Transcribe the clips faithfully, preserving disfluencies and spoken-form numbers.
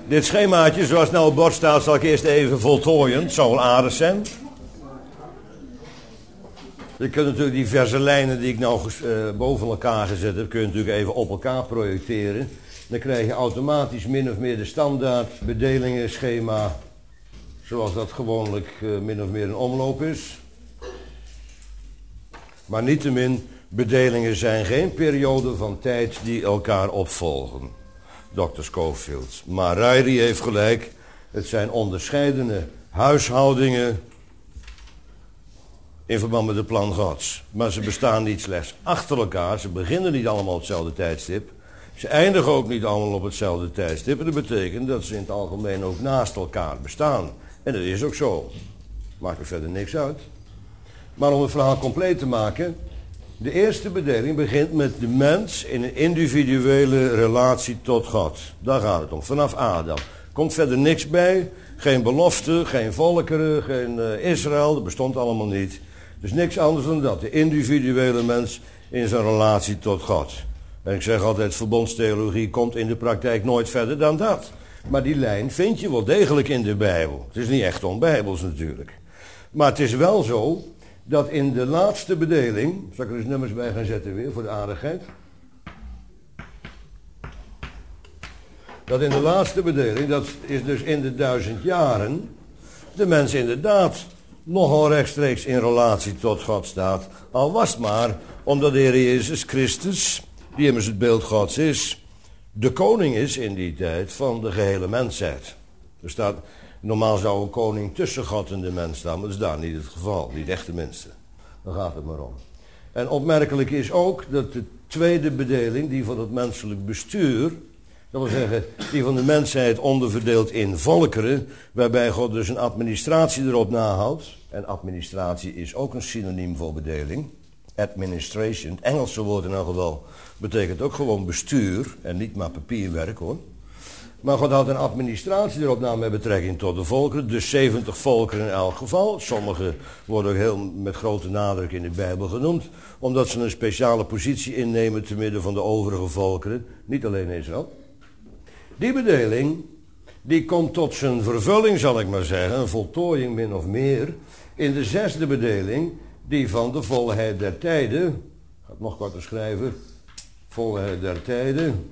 Dit schemaatje, zoals het nou op bord staat, zal ik eerst even voltooien. Het zou wel aardig zijn. Je kunt natuurlijk diverse lijnen die ik nou uh, boven elkaar gezet heb, kun je natuurlijk even op elkaar projecteren. Dan krijg je automatisch min of meer de standaard bedelingenschema, zoals dat gewoonlijk uh, min of meer een omloop is. Maar niettemin, bedelingen zijn geen periode van tijd die elkaar opvolgen. dokter Scofield. Maar Ryrie heeft gelijk, het zijn onderscheidene huishoudingen in verband met het plan Gods. Maar ze bestaan niet slechts achter elkaar, ze beginnen niet allemaal op hetzelfde tijdstip. Ze eindigen ook niet allemaal op hetzelfde tijdstip. En dat betekent dat ze in het algemeen ook naast elkaar bestaan. En dat is ook zo. Maakt er verder niks uit. Maar om het verhaal compleet te maken, de eerste bedeling begint met de mens in een individuele relatie tot God. Daar gaat het om, vanaf Adam. Komt verder niks bij, geen belofte, geen volkeren, geen uh, Israël, dat bestond allemaal niet. Dus niks anders dan dat, de individuele mens in zijn relatie tot God. En ik zeg altijd, verbondstheologie komt in de praktijk nooit verder dan dat. Maar die lijn vind je wel degelijk in de Bijbel. Het is niet echt onbijbels natuurlijk. Maar het is wel zo dat in de laatste bedeling, zal ik er eens nummers bij gaan zetten weer voor de aardigheid. Dat in de laatste bedeling, dat is dus in de duizend jaren, de mens inderdaad nogal rechtstreeks in relatie tot God staat. Al was het maar omdat de Heer Jezus Christus, die immers het beeld Gods is, de koning is in die tijd van de gehele mensheid. Er staat, normaal zou een koning tussen God en de mens staan, maar dat is daar niet het geval, niet echt tenminste. Dan gaat het maar om. En opmerkelijk is ook dat de tweede bedeling, die van het menselijk bestuur, dat wil zeggen, die van de mensheid onderverdeeld in volkeren, waarbij God dus een administratie erop nahoudt. En administratie is ook een synoniem voor bedeling. Administration, het Engelse woord in elk geval, betekent ook gewoon bestuur en niet maar papierwerk hoor. Maar God had een administratie erop na met betrekking tot de volkeren, dus zeventig volkeren in elk geval. Sommige worden ook heel met grote nadruk in de Bijbel genoemd, omdat ze een speciale positie innemen te midden van de overige volkeren, niet alleen Israël. Die bedeling, die komt tot zijn vervulling, zal ik maar zeggen, een voltooiing min of meer, in de zesde bedeling, die van de volheid der tijden, ik ga het nog korter schrijven, volheid der tijden.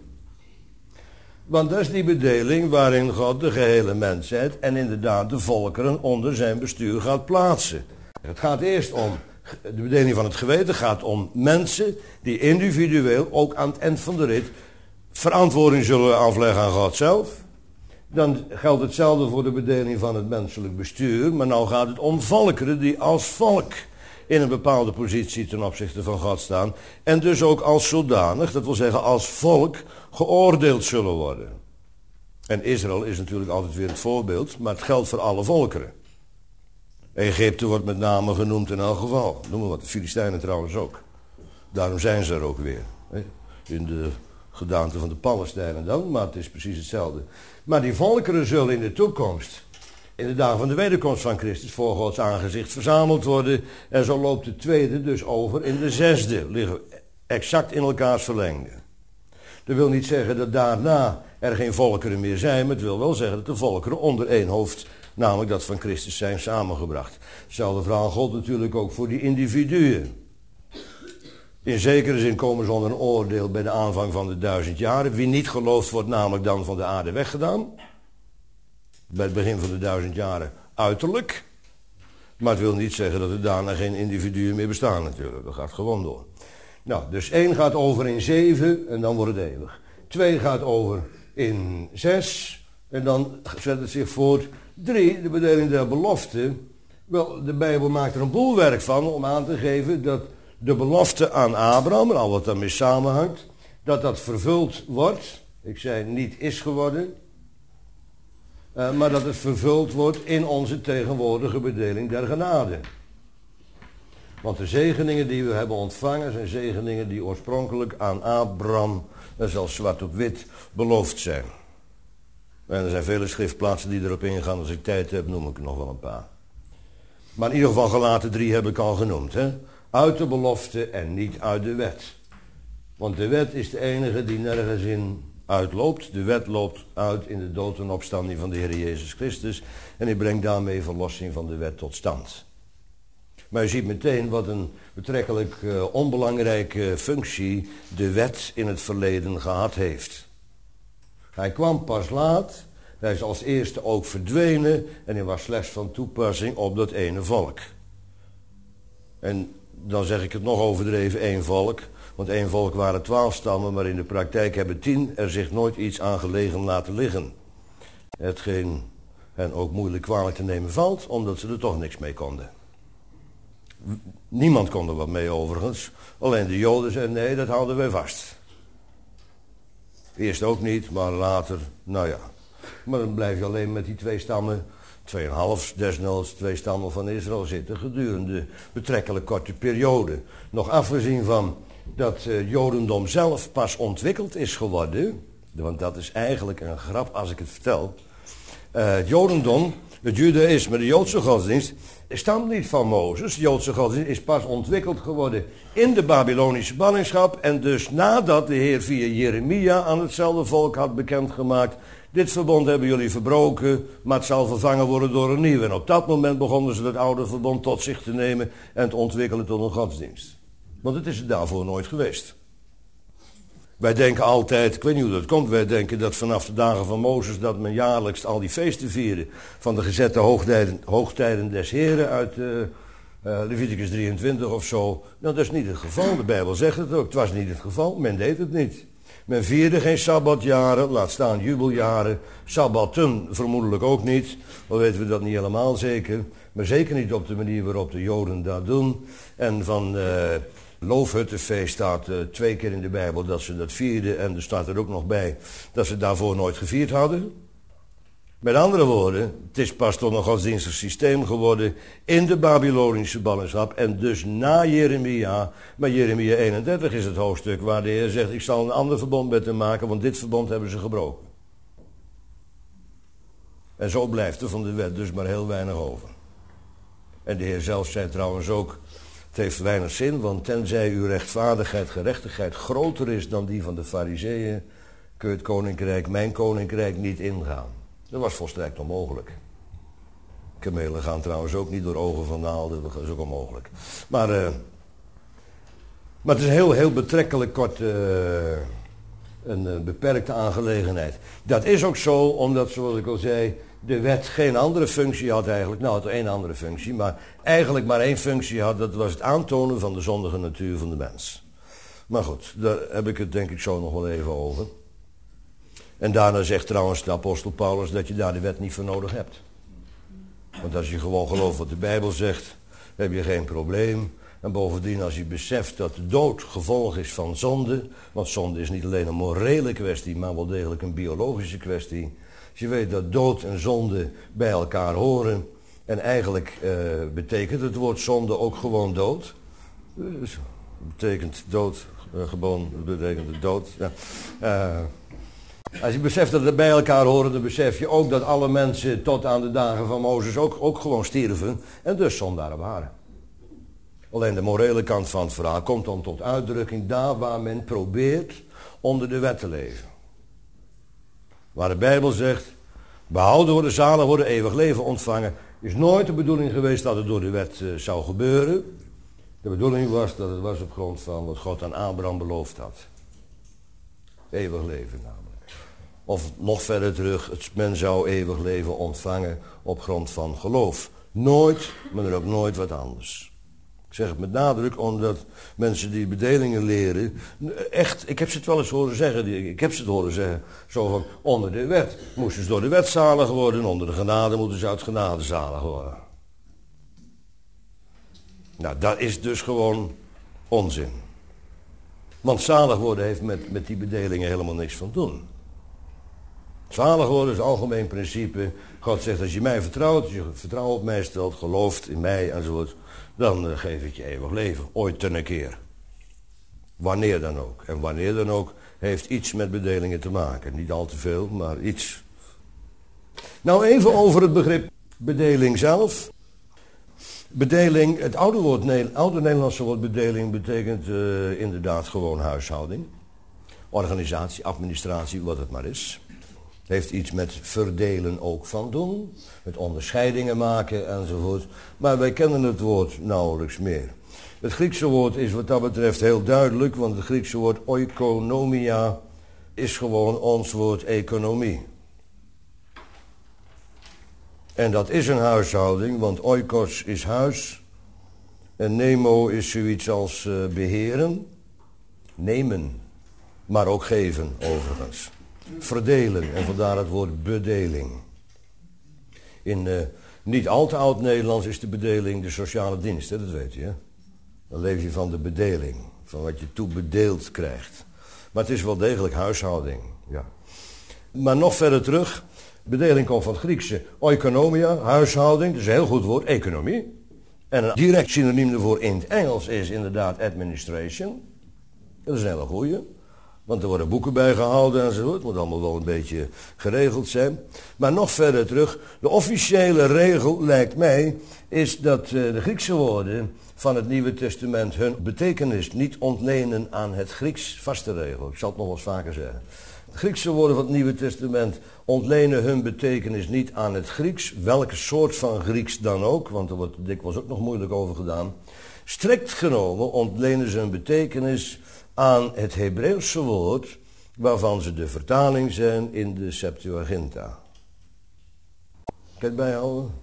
Want dat is die bedeling waarin God de gehele mensheid en inderdaad de volkeren onder zijn bestuur gaat plaatsen. Het gaat eerst om, de bedeling van het geweten gaat om mensen die individueel, ook aan het eind van de rit, verantwoording zullen afleggen aan God zelf. Dan geldt hetzelfde voor de bedeling van het menselijk bestuur, maar nou gaat het om volkeren die als volk in een bepaalde positie ten opzichte van God staan en dus ook als zodanig, dat wil zeggen als volk, geoordeeld zullen worden. En Israël is natuurlijk altijd weer het voorbeeld, maar het geldt voor alle volkeren. Egypte wordt met name genoemd in elk geval. Noem maar wat, de Filistijnen trouwens ook. Daarom zijn ze er ook weer. In de gedaante van de Palestijnen dan, maar het is precies hetzelfde. Maar die volkeren zullen in de toekomst, in de dagen van de wederkomst van Christus, voor Gods aangezicht verzameld worden. En zo loopt de tweede dus over in de zesde, liggen exact in elkaars verlengde. Dat wil niet zeggen dat daarna er geen volkeren meer zijn, maar het wil wel zeggen dat de volkeren onder één hoofd, namelijk dat van Christus, zijn samengebracht. Hetzelfde verhaal gold natuurlijk ook voor die individuen. In zekere zin komen ze onder een oordeel bij de aanvang van de duizend jaren. Wie niet gelooft wordt namelijk dan van de aarde weggedaan. Bij het begin van de duizend jaren uiterlijk. Maar het wil niet zeggen dat er daarna geen individuen meer bestaan natuurlijk. Dat gaat gewoon door. Nou, dus één gaat over in zeven en dan wordt het eeuwig. Twee gaat over in zes en dan zet het zich voort. Drie, de bedeling der belofte. Wel, de Bijbel maakt er een boel werk van om aan te geven dat de belofte aan Abraham, en al wat daarmee samenhangt, dat dat vervuld wordt. Ik zei niet is geworden, uh, maar dat het vervuld wordt in onze tegenwoordige bedeling der genade. Want de zegeningen die we hebben ontvangen zijn zegeningen die oorspronkelijk aan Abraham, en zelfs zwart op wit, beloofd zijn. En er zijn vele schriftplaatsen die erop ingaan. Als ik tijd heb, noem ik er nog wel een paar. Maar in ieder geval Galaten drie heb ik al genoemd. Hè? Uit de belofte en niet uit de wet. Want de wet is de enige die nergens in uitloopt. De wet loopt uit in de dood en opstanding van de Heer Jezus Christus. En hij brengt daarmee verlossing van de wet tot stand. Maar je ziet meteen wat een betrekkelijk uh, onbelangrijke functie de wet in het verleden gehad heeft. Hij kwam pas laat, hij is als eerste ook verdwenen en hij was slechts van toepassing op dat ene volk. En dan zeg ik het nog overdreven, één volk. Want één volk waren twaalf stammen, maar in de praktijk hebben tien er zich nooit iets aan gelegen laten liggen. Hetgeen hen ook moeilijk kwalijk te nemen valt, omdat ze er toch niks mee konden. Niemand kon er wat mee overigens. Alleen de Joden zeiden nee, dat houden wij vast. Eerst ook niet, maar later, nou ja. Maar dan blijf je alleen met die twee stammen, tweeënhalf desnoods, twee stammen van Israël zitten gedurende betrekkelijk korte periode. Nog afgezien van dat uh, Jodendom zelf pas ontwikkeld is geworden, want dat is eigenlijk een grap als ik het vertel. Uh, het Jodendom, het Judaïsme, de Joodse godsdienst, stamt niet van Mozes. De Joodse godsdienst is pas ontwikkeld geworden in de Babylonische ballingschap. En dus nadat de Heer via Jeremia aan hetzelfde volk had bekendgemaakt: dit verbond hebben jullie verbroken, maar het zal vervangen worden door een nieuw. En op dat moment begonnen ze het oude verbond tot zich te nemen en te ontwikkelen tot een godsdienst. Want het is het daarvoor nooit geweest. Wij denken altijd, ik weet niet hoe dat komt, wij denken dat vanaf de dagen van Mozes dat men jaarlijks al die feesten vierde van de gezette hoogtijden, hoogtijden des Heren uit uh, uh, Leviticus drieëntwintig of zo. Nou, dat is niet het geval, de Bijbel zegt het ook, het was niet het geval, men deed het niet. Men vierde geen sabbatjaren, laat staan jubeljaren, sabbatten vermoedelijk ook niet, al weten we dat niet helemaal zeker, maar zeker niet op de manier waarop de Joden dat doen. En van uh, Loofhuttenfeest staat uh, twee keer in de Bijbel dat ze dat vierden en er staat er ook nog bij dat ze daarvoor nooit gevierd hadden. Met andere woorden, het is pas tot een godsdienstig systeem geworden in de Babylonische ballingschap en dus na Jeremia. Maar Jeremia eenendertig is het hoofdstuk waar de Heer zegt: ik zal een ander verbond met hem maken, want dit verbond hebben ze gebroken. En zo blijft er van de wet dus maar heel weinig over. En de Heer zelf zei trouwens ook: het heeft weinig zin, want tenzij uw rechtvaardigheid, gerechtigheid groter is dan die van de Farizeeën, kun je het koninkrijk, mijn koninkrijk, niet ingaan. Dat was volstrekt onmogelijk. Kamelen gaan trouwens ook niet door ogen van naalden, dat is ook onmogelijk. Maar, uh, maar het is een heel, heel betrekkelijk kort, uh, een uh, beperkte aangelegenheid. Dat is ook zo, omdat, zoals ik al zei, de wet geen andere functie had eigenlijk. Nou, het had één andere functie, maar eigenlijk maar één functie had. Dat was het aantonen van de zondige natuur van de mens. Maar goed, daar heb ik het denk ik zo nog wel even over. En daarna zegt trouwens de apostel Paulus dat je daar de wet niet voor nodig hebt. Want als je gewoon gelooft wat de Bijbel zegt, heb je geen probleem. En bovendien als je beseft dat de dood gevolg is van zonde, want zonde is niet alleen een morele kwestie, maar wel degelijk een biologische kwestie. Als je weet dat dood en zonde bij elkaar horen, en eigenlijk uh, betekent het woord zonde ook gewoon dood. Dus betekent dood, uh, gewoon betekent het dood. Ja. Uh, Als je beseft dat het bij elkaar horen, dan besef je ook dat alle mensen tot aan de dagen van Mozes ook, ook gewoon stierven en dus zondaren waren. Alleen de morele kant van het verhaal komt dan tot uitdrukking daar waar men probeert onder de wet te leven. Waar de Bijbel zegt, behouden worden, zalig worden, eeuwig leven ontvangen, is nooit de bedoeling geweest dat het door de wet uh, zou gebeuren. De bedoeling was dat het was op grond van wat God aan Abraham beloofd had. Eeuwig leven namelijk. Of nog verder terug, het, men zou eeuwig leven ontvangen op grond van geloof. Nooit, maar er ook nooit wat anders. Ik zeg het met nadruk omdat mensen die bedelingen leren, echt, ik heb ze het wel eens horen zeggen, ik heb ze het horen zeggen, zo van, onder de wet moesten ze door de wet zalig worden, onder de genade moeten ze uit genade zalig worden. Nou, dat is dus gewoon onzin. Want zalig worden heeft met, met die bedelingen helemaal niks van doen. Zalig worden is een algemeen principe. God zegt, als je mij vertrouwt, als je vertrouwen op mij stelt, gelooft in mij enzovoort, dan uh, geef ik je eeuwig leven. Ooit ten een keer. Wanneer dan ook. En wanneer dan ook heeft iets met bedelingen te maken. Niet al te veel, maar iets. Nou even over het begrip bedeling zelf. Bedeling, het oude, woord, oude Nederlandse woord bedeling betekent uh, inderdaad gewoon huishouding. organisatie, administratie, wat het maar is. Heeft iets met verdelen ook van doen, met onderscheidingen maken enzovoort. Maar wij kennen het woord nauwelijks meer. Het Griekse woord is wat dat betreft heel duidelijk, want het Griekse woord oikonomia is gewoon ons woord economie. En dat is een huishouding, want oikos is huis en nemo is zoiets als uh, beheren, nemen, maar ook geven overigens. Verdelen, en vandaar het woord bedeling. In uh, niet al te oud Nederlands is de bedeling de sociale dienst, hè? Dat weet je. Hè? Dan leef je van de bedeling, van wat je toebedeeld krijgt. Maar het is wel degelijk huishouding, ja. Maar nog verder terug, bedeling komt van het Griekse oikonomia, huishouding, dat is een heel goed woord, economie. En een direct synoniem ervoor in het Engels is inderdaad administration. Dat is een hele goeie. Want er worden boeken bijgehouden en zo. Het moet allemaal wel een beetje geregeld zijn. Maar nog verder terug. De officiële regel, lijkt mij, is dat uh, de Griekse woorden van het Nieuwe Testament hun betekenis niet ontlenen aan het Grieks. Vaste regel, ik zal het nog wel eens vaker zeggen. De Griekse woorden van het Nieuwe Testament ontlenen hun betekenis niet aan het Grieks. Welke soort van Grieks dan ook, want er wordt dikwijls ook nog moeilijk over gedaan. Strikt genomen ontlenen ze hun betekenis aan het Hebreeuwse woord, waarvan ze de vertaling zijn in de Septuaginta. Kan je het bijhouden?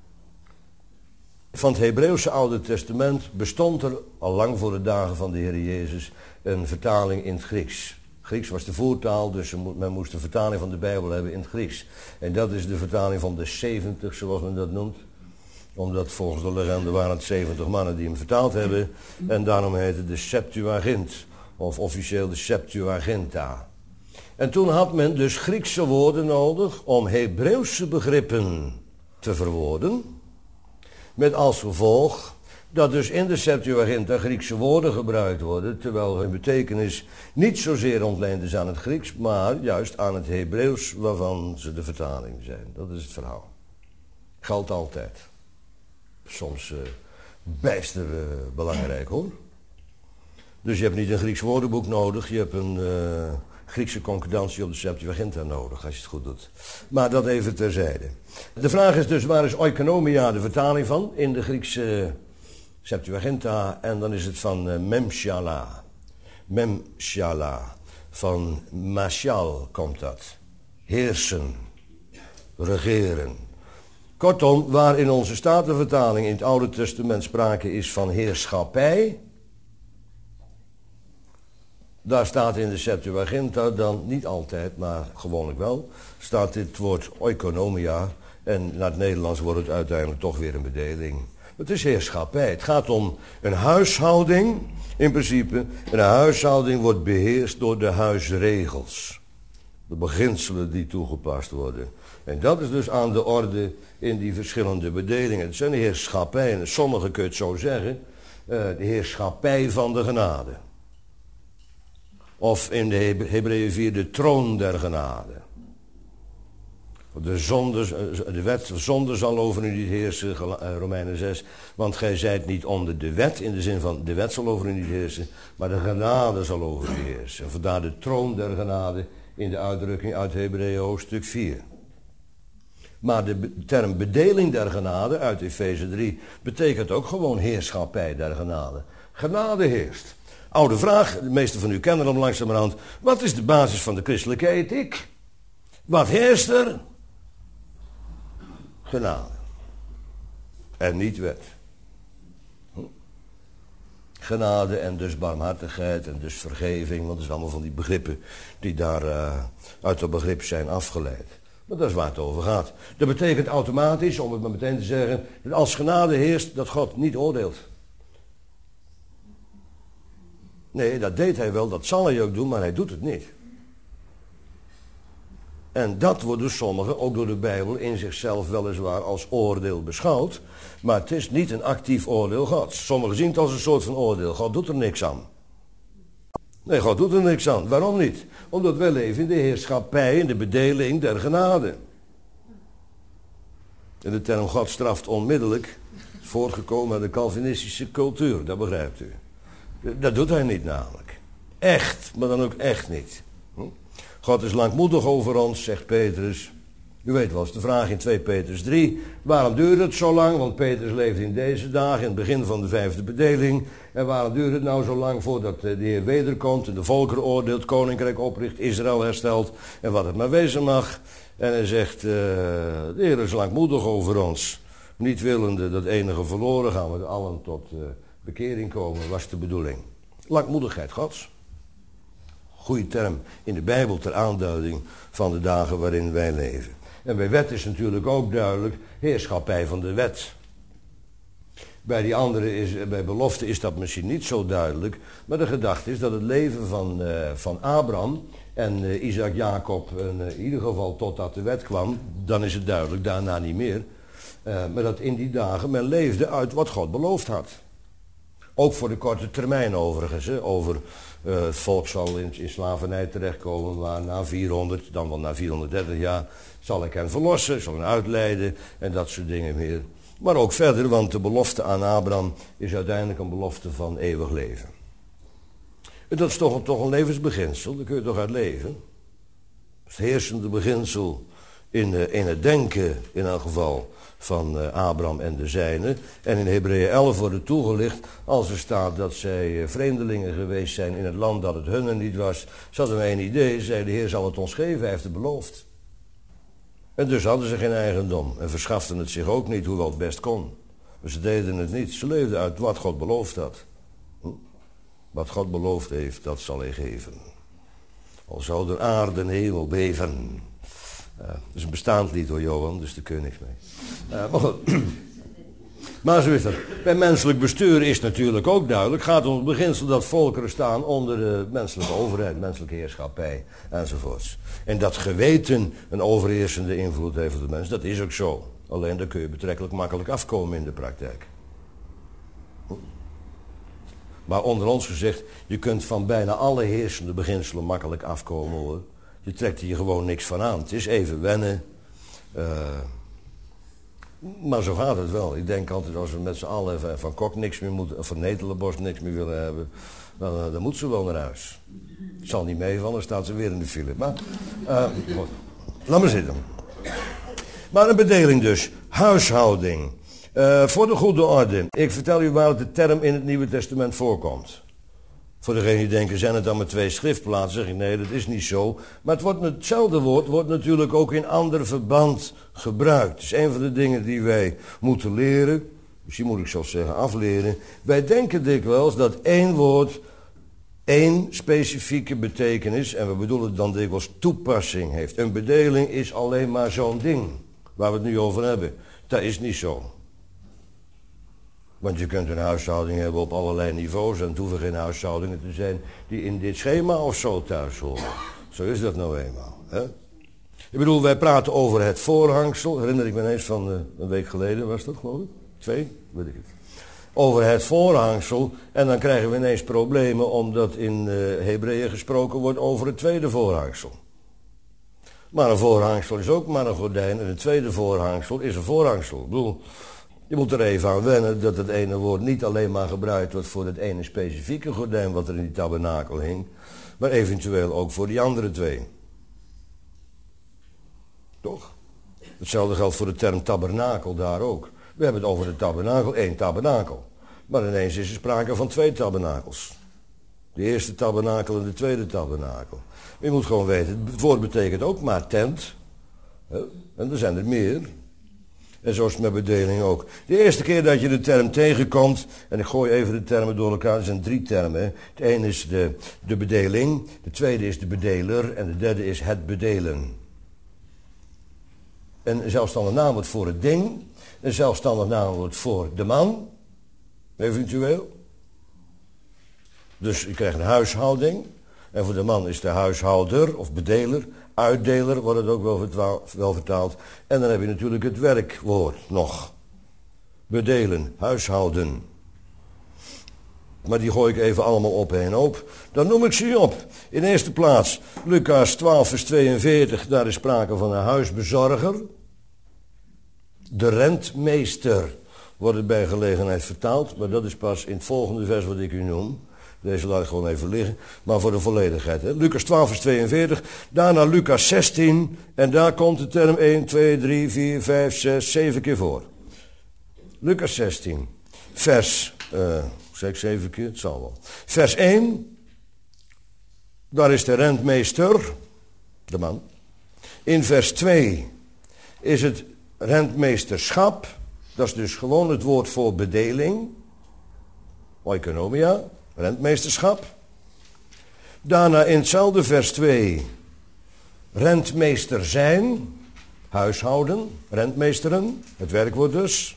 Van het Hebreeuwse Oude Testament bestond er, al lang voor de dagen van de Heer Jezus, een vertaling in het Grieks. Grieks was de voertaal, dus men moest een vertaling van de Bijbel hebben in het Grieks. En dat is de vertaling van de zeventig, zoals men dat noemt. Omdat volgens de legende waren het zeventig mannen die hem vertaald hebben. En daarom heette het de Septuagint. Of officieel de Septuaginta. En toen had men dus Griekse woorden nodig om Hebreeuwse begrippen te verwoorden. Met als gevolg dat dus in de Septuaginta Griekse woorden gebruikt worden, terwijl hun betekenis niet zozeer ontleend is aan het Grieks, maar juist aan het Hebreeuws waarvan ze de vertaling zijn. Dat is het verhaal. Geldt altijd. Soms uh, bijster uh, belangrijk hoor. Dus je hebt niet een Grieks woordenboek nodig, je hebt een uh, Griekse concordantie op de Septuaginta nodig, als je het goed doet. Maar dat even terzijde. De vraag is dus, waar is oikonomia de vertaling van in de Griekse Septuaginta? En dan is het van uh, memshala. Memshala. Van mashal komt dat. Heersen. Regeren. Kortom, waar in onze Statenvertaling in het Oude Testament sprake is van heerschappij, daar staat in de Septuaginta dan, niet altijd, maar gewoonlijk wel, staat dit woord oikonomia. En naar het Nederlands wordt het uiteindelijk toch weer een bedeling. Het is heerschappij. Het gaat om een huishouding, in principe. En een huishouding wordt beheerst door de huisregels. De beginselen die toegepast worden. En dat is dus aan de orde in die verschillende bedelingen. Het zijn de heerschappij, en sommigen kun je het zo zeggen, de heerschappij van de genade. Of in de Hebreeën vier de troon der genade. De, zonde, de wet zonde zal over u niet heersen, Romeinen zes. Want gij zijt niet onder de wet, in de zin van de wet zal over u niet heersen, maar de genade zal over u heersen. Vandaar de troon der genade in de uitdrukking uit Hebreeën hoofdstuk vier. Maar de term bedeling der genade uit Efeze drie betekent ook gewoon heerschappij der genade. Genade heerst. Oude vraag, de meesten van u kennen hem langzamerhand. Wat is de basis van de christelijke ethiek? Wat heerst er? Genade. En niet wet. Genade en dus barmhartigheid en dus vergeving. Want het is allemaal van die begrippen die daar uh, uit dat begrip zijn afgeleid. Maar dat is waar het over gaat. Dat betekent automatisch, om het maar meteen te zeggen, dat als genade heerst, dat God niet oordeelt. Nee, dat deed hij wel, dat zal hij ook doen, maar hij doet het niet. En dat wordt door sommigen, ook door de Bijbel, in zichzelf weliswaar als oordeel beschouwd. Maar het is niet een actief oordeel Gods. Sommigen zien het als een soort van oordeel. God doet er niks aan. Nee, God doet er niks aan. Waarom niet? Omdat wij leven in de heerschappij, in de bedeling der genade. En de term God straft onmiddellijk is voortgekomen uit de Calvinistische cultuur, dat begrijpt u. Dat doet hij niet namelijk. echt, maar dan ook echt niet. Hm? God is langmoedig over ons, zegt Petrus. U weet wel, de vraag in twee Petrus drie. Waarom duurt het zo lang? Want Petrus leefde in deze dagen, in het begin van de vijfde bedeling. En waarom duurt het nou zo lang voordat de Heer wederkomt en de volkeren oordeelt, koninkrijk opricht, Israël herstelt en wat het maar wezen mag? En hij zegt, uh, de Heer is langmoedig over ons. Niet willende dat enige verloren gaan, maar allen tot uh, bekering komen, was de bedoeling. Langmoedigheid Gods. Goeie term in de Bijbel ter aanduiding van de dagen waarin wij leven. En bij wet is natuurlijk ook duidelijk heerschappij van de wet. Bij die andere is, bij belofte is dat misschien niet zo duidelijk. Maar de gedachte is dat het leven van, uh, van Abraham en uh, Isaac, Jacob, en, uh, in ieder geval totdat de wet kwam, dan is het duidelijk, daarna niet meer. Uh, maar dat in die dagen men leefde uit wat God beloofd had. Ook voor de korte termijn overigens. Hè, over uh, het volk zal in, in slavernij terechtkomen, maar na vierhonderd, dan wel na vierhonderddertig jaar, zal ik hen verlossen, zal hen uitleiden en dat soort dingen meer. Maar ook verder, want de belofte aan Abraham is uiteindelijk een belofte van eeuwig leven. En dat is toch een, toch een levensbeginsel, daar kun je toch uit leven. Het heersende beginsel in, uh, in het denken in elk geval van uh, Abraham en de zijnen. En in Hebreeën elf wordt toegelicht als er staat dat zij uh, vreemdelingen geweest zijn in het land dat het hunne niet was. Ze hadden maar één idee, zei de Heer zal het ons geven, hij heeft het beloofd. En dus hadden ze geen eigendom en verschaften het zich ook niet, hoewel het best kon. Maar ze deden het niet, ze leefden uit wat God beloofd had. Hm? Wat God beloofd heeft, dat zal hij geven. Al zou de aarde en hemel beven. Uh, dat is een bestaand lied hoor Johan, dus daar kun je niks mee. Uh, maar goed. Maar zo is dat. Bij menselijk bestuur is natuurlijk ook duidelijk, gaat om het beginsel dat volkeren staan onder de menselijke overheid, menselijke heerschappij enzovoorts. En dat geweten een overheersende invloed heeft op de mens, dat is ook zo. Alleen daar kun je betrekkelijk makkelijk afkomen in de praktijk. Maar onder ons gezegd, je kunt van bijna alle heersende beginselen makkelijk afkomen hoor. Je trekt hier gewoon niks van aan. Het is even wennen. Uh, maar zo gaat het wel. Ik denk altijd als we met z'n allen van Kok niks meer moeten, of van Netelenbos niks meer willen hebben, dan, uh, dan moet ze wel naar huis. Het zal niet meevallen, dan staat ze weer in de file. Maar, uh, goed. Laat maar zitten. Maar een bedeling dus. Huishouding. Uh, voor de goede orde. Ik vertel u waar de term in het Nieuwe Testament voorkomt. Voor degenen die denken, zijn het dan maar twee schriftplaatsen? Zeg ik, nee, dat is niet zo. Maar het wordt, hetzelfde woord wordt natuurlijk ook in ander verband gebruikt. Het is een van de dingen die wij moeten leren. Misschien moet ik zo zeggen afleren. Wij denken dikwijls dat één woord één specifieke betekenis, en we bedoelen dan dikwijls toepassing heeft. Een bedeling is alleen maar zo'n ding waar we het nu over hebben. Dat is niet zo. Want je kunt een huishouding hebben op allerlei niveaus en het hoeven geen huishoudingen te zijn die in dit schema of zo thuis horen. Zo is dat nou eenmaal. Hè? Ik bedoel, wij praten over het voorhangsel. Herinner ik me ineens van uh, een week geleden, was dat geloof ik? Twee? Weet ik het. Over het voorhangsel. En dan krijgen we ineens problemen omdat in uh, Hebreeën gesproken wordt over het tweede voorhangsel. Maar een voorhangsel is ook maar een gordijn en een tweede voorhangsel is een voorhangsel. Ik bedoel, je moet er even aan wennen dat het ene woord niet alleen maar gebruikt wordt voor het ene specifieke gordijn wat er in die tabernakel hing, maar eventueel ook voor die andere twee. Toch? Hetzelfde geldt voor de term tabernakel daar ook. We hebben het over de tabernakel, één tabernakel. Maar ineens is er sprake van twee tabernakels. De eerste tabernakel en de tweede tabernakel. Je moet gewoon weten, het woord betekent ook maar tent. En er zijn er meer. En zo is het met bedeling ook. De eerste keer dat je de term tegenkomt, en ik gooi even de termen door elkaar, er zijn drie termen. Hè. Het ene is de, de bedeling, de tweede is de bedeler en de derde is het bedelen. Een zelfstandig naamwoord voor het ding, een zelfstandig naamwoord voor de man, eventueel. Dus je krijgt een huishouding, en voor de man is de huishouder of bedeler. Uitdeler wordt het ook wel, vertaald, wel vertaald. En dan heb je natuurlijk het werkwoord nog. Bedelen, huishouden. Maar die gooi ik even allemaal op één hoop. Dan noem ik ze op. In eerste plaats, Lucas twaalf vers tweeënveertig, daar is sprake van een huisbezorger. De rentmeester wordt het bij gelegenheid vertaald, maar dat is pas in het volgende vers wat ik u noem. Deze laat ik gewoon even liggen. Maar voor de volledigheid. Hè. Lucas twaalf vers tweeënveertig. Daarna Lucas zestien. En daar komt de term een, twee, drie, vier, vijf, zes, zeven keer voor. Lucas zestien. Vers, uh, zeg ik zeven keer? Het zal wel. Vers één. Daar is de rentmeester. De man. In vers twee is het rentmeesterschap. Dat is dus gewoon het woord voor bedeling. Oikonomia, rentmeesterschap. Daarna in hetzelfde vers twee, rentmeester zijn, huishouden, rentmeesteren, het werkwoord dus.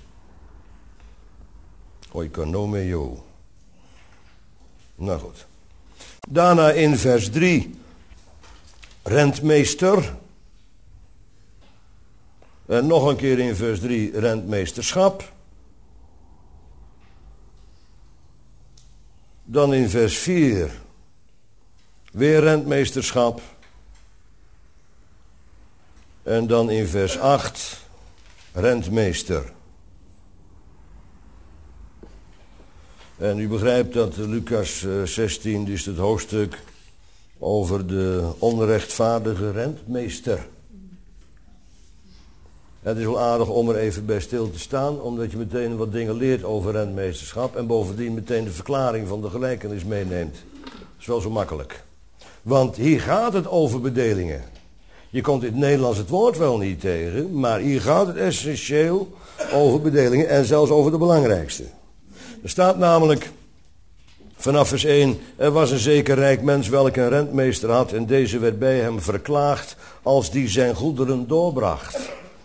Oikonomeo. Nou goed. Daarna in vers drie, rentmeester. En nog een keer in vers drie, rentmeesterschap. Dan in vers vier, weer rentmeesterschap. En dan in vers acht, rentmeester. En u begrijpt dat Lucas zestien, dus het hoofdstuk over de onrechtvaardige rentmeester. Het is wel aardig om er even bij stil te staan, omdat je meteen wat dingen leert over rentmeesterschap en bovendien meteen de verklaring van de gelijkenis meeneemt. Dat is wel zo makkelijk. Want hier gaat het over bedelingen. Je komt in het Nederlands het woord wel niet tegen, maar hier gaat het essentieel over bedelingen en zelfs over de belangrijkste. Er staat namelijk vanaf vers één, er was een zeker rijk mens welke een rentmeester had en deze werd bij hem verklaagd als die zijn goederen doorbracht.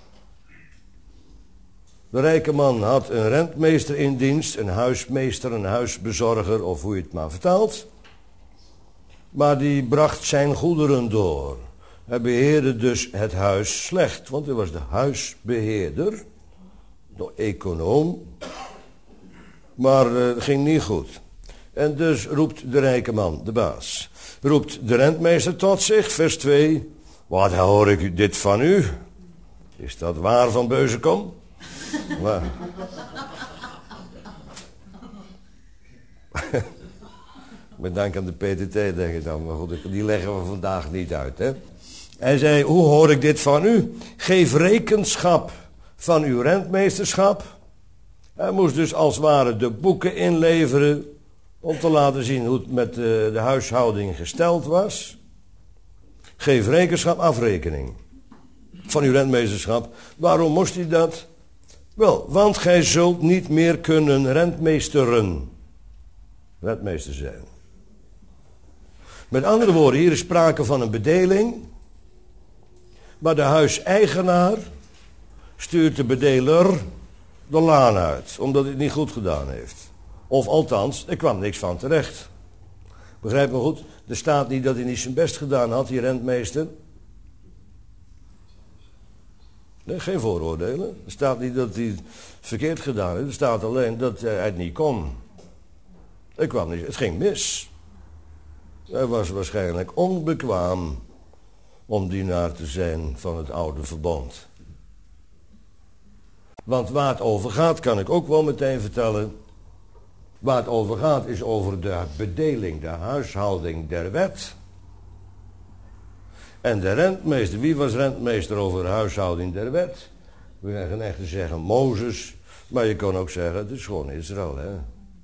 De rijke man had een rentmeester in dienst, een huismeester, een huisbezorger of hoe je het maar vertaalt. Maar die bracht zijn goederen door. Hij beheerde dus het huis slecht, want hij was de huisbeheerder, de econoom. Maar uh, het ging niet goed. En dus roept de rijke man, de baas, roept de rentmeester tot zich, vers twee. Wat hoor ik dit van u? Is dat waar van Beuzekom? Maar. Met dank aan de P T T denk ik dan, maar goed, die leggen we vandaag niet uit. Hè? Hij zei, hoe hoor ik dit van u? Geef rekenschap van uw rentmeesterschap. Hij moest dus als het ware de boeken inleveren om te laten zien hoe het met de, de huishouding gesteld was. Geef rekenschap, afrekening van uw rentmeesterschap. Waarom moest hij dat? Wel, want gij zult niet meer kunnen rentmeesteren. Rentmeester zijn. Met andere woorden, hier is sprake van een bedeling. Maar de huiseigenaar stuurt de bedeler de laan uit, omdat hij het niet goed gedaan heeft. Of althans, er kwam niks van terecht. Begrijp me goed, er staat niet dat hij niet zijn best gedaan had, die rentmeester. Nee, geen vooroordelen. Er staat niet dat hij het verkeerd gedaan heeft, er staat alleen dat hij het niet kon. Het kwam niet, het ging mis. Hij was waarschijnlijk onbekwaam om dienaar te zijn van het oude verbond. Want waar het over gaat, kan ik ook wel meteen vertellen. Waar het over gaat is over de bedeling, de huishouding der wet. En de rentmeester, wie was rentmeester over de huishouding der wet? We gaan echt zeggen Mozes, maar je kan ook zeggen, het is gewoon Israël. Hè?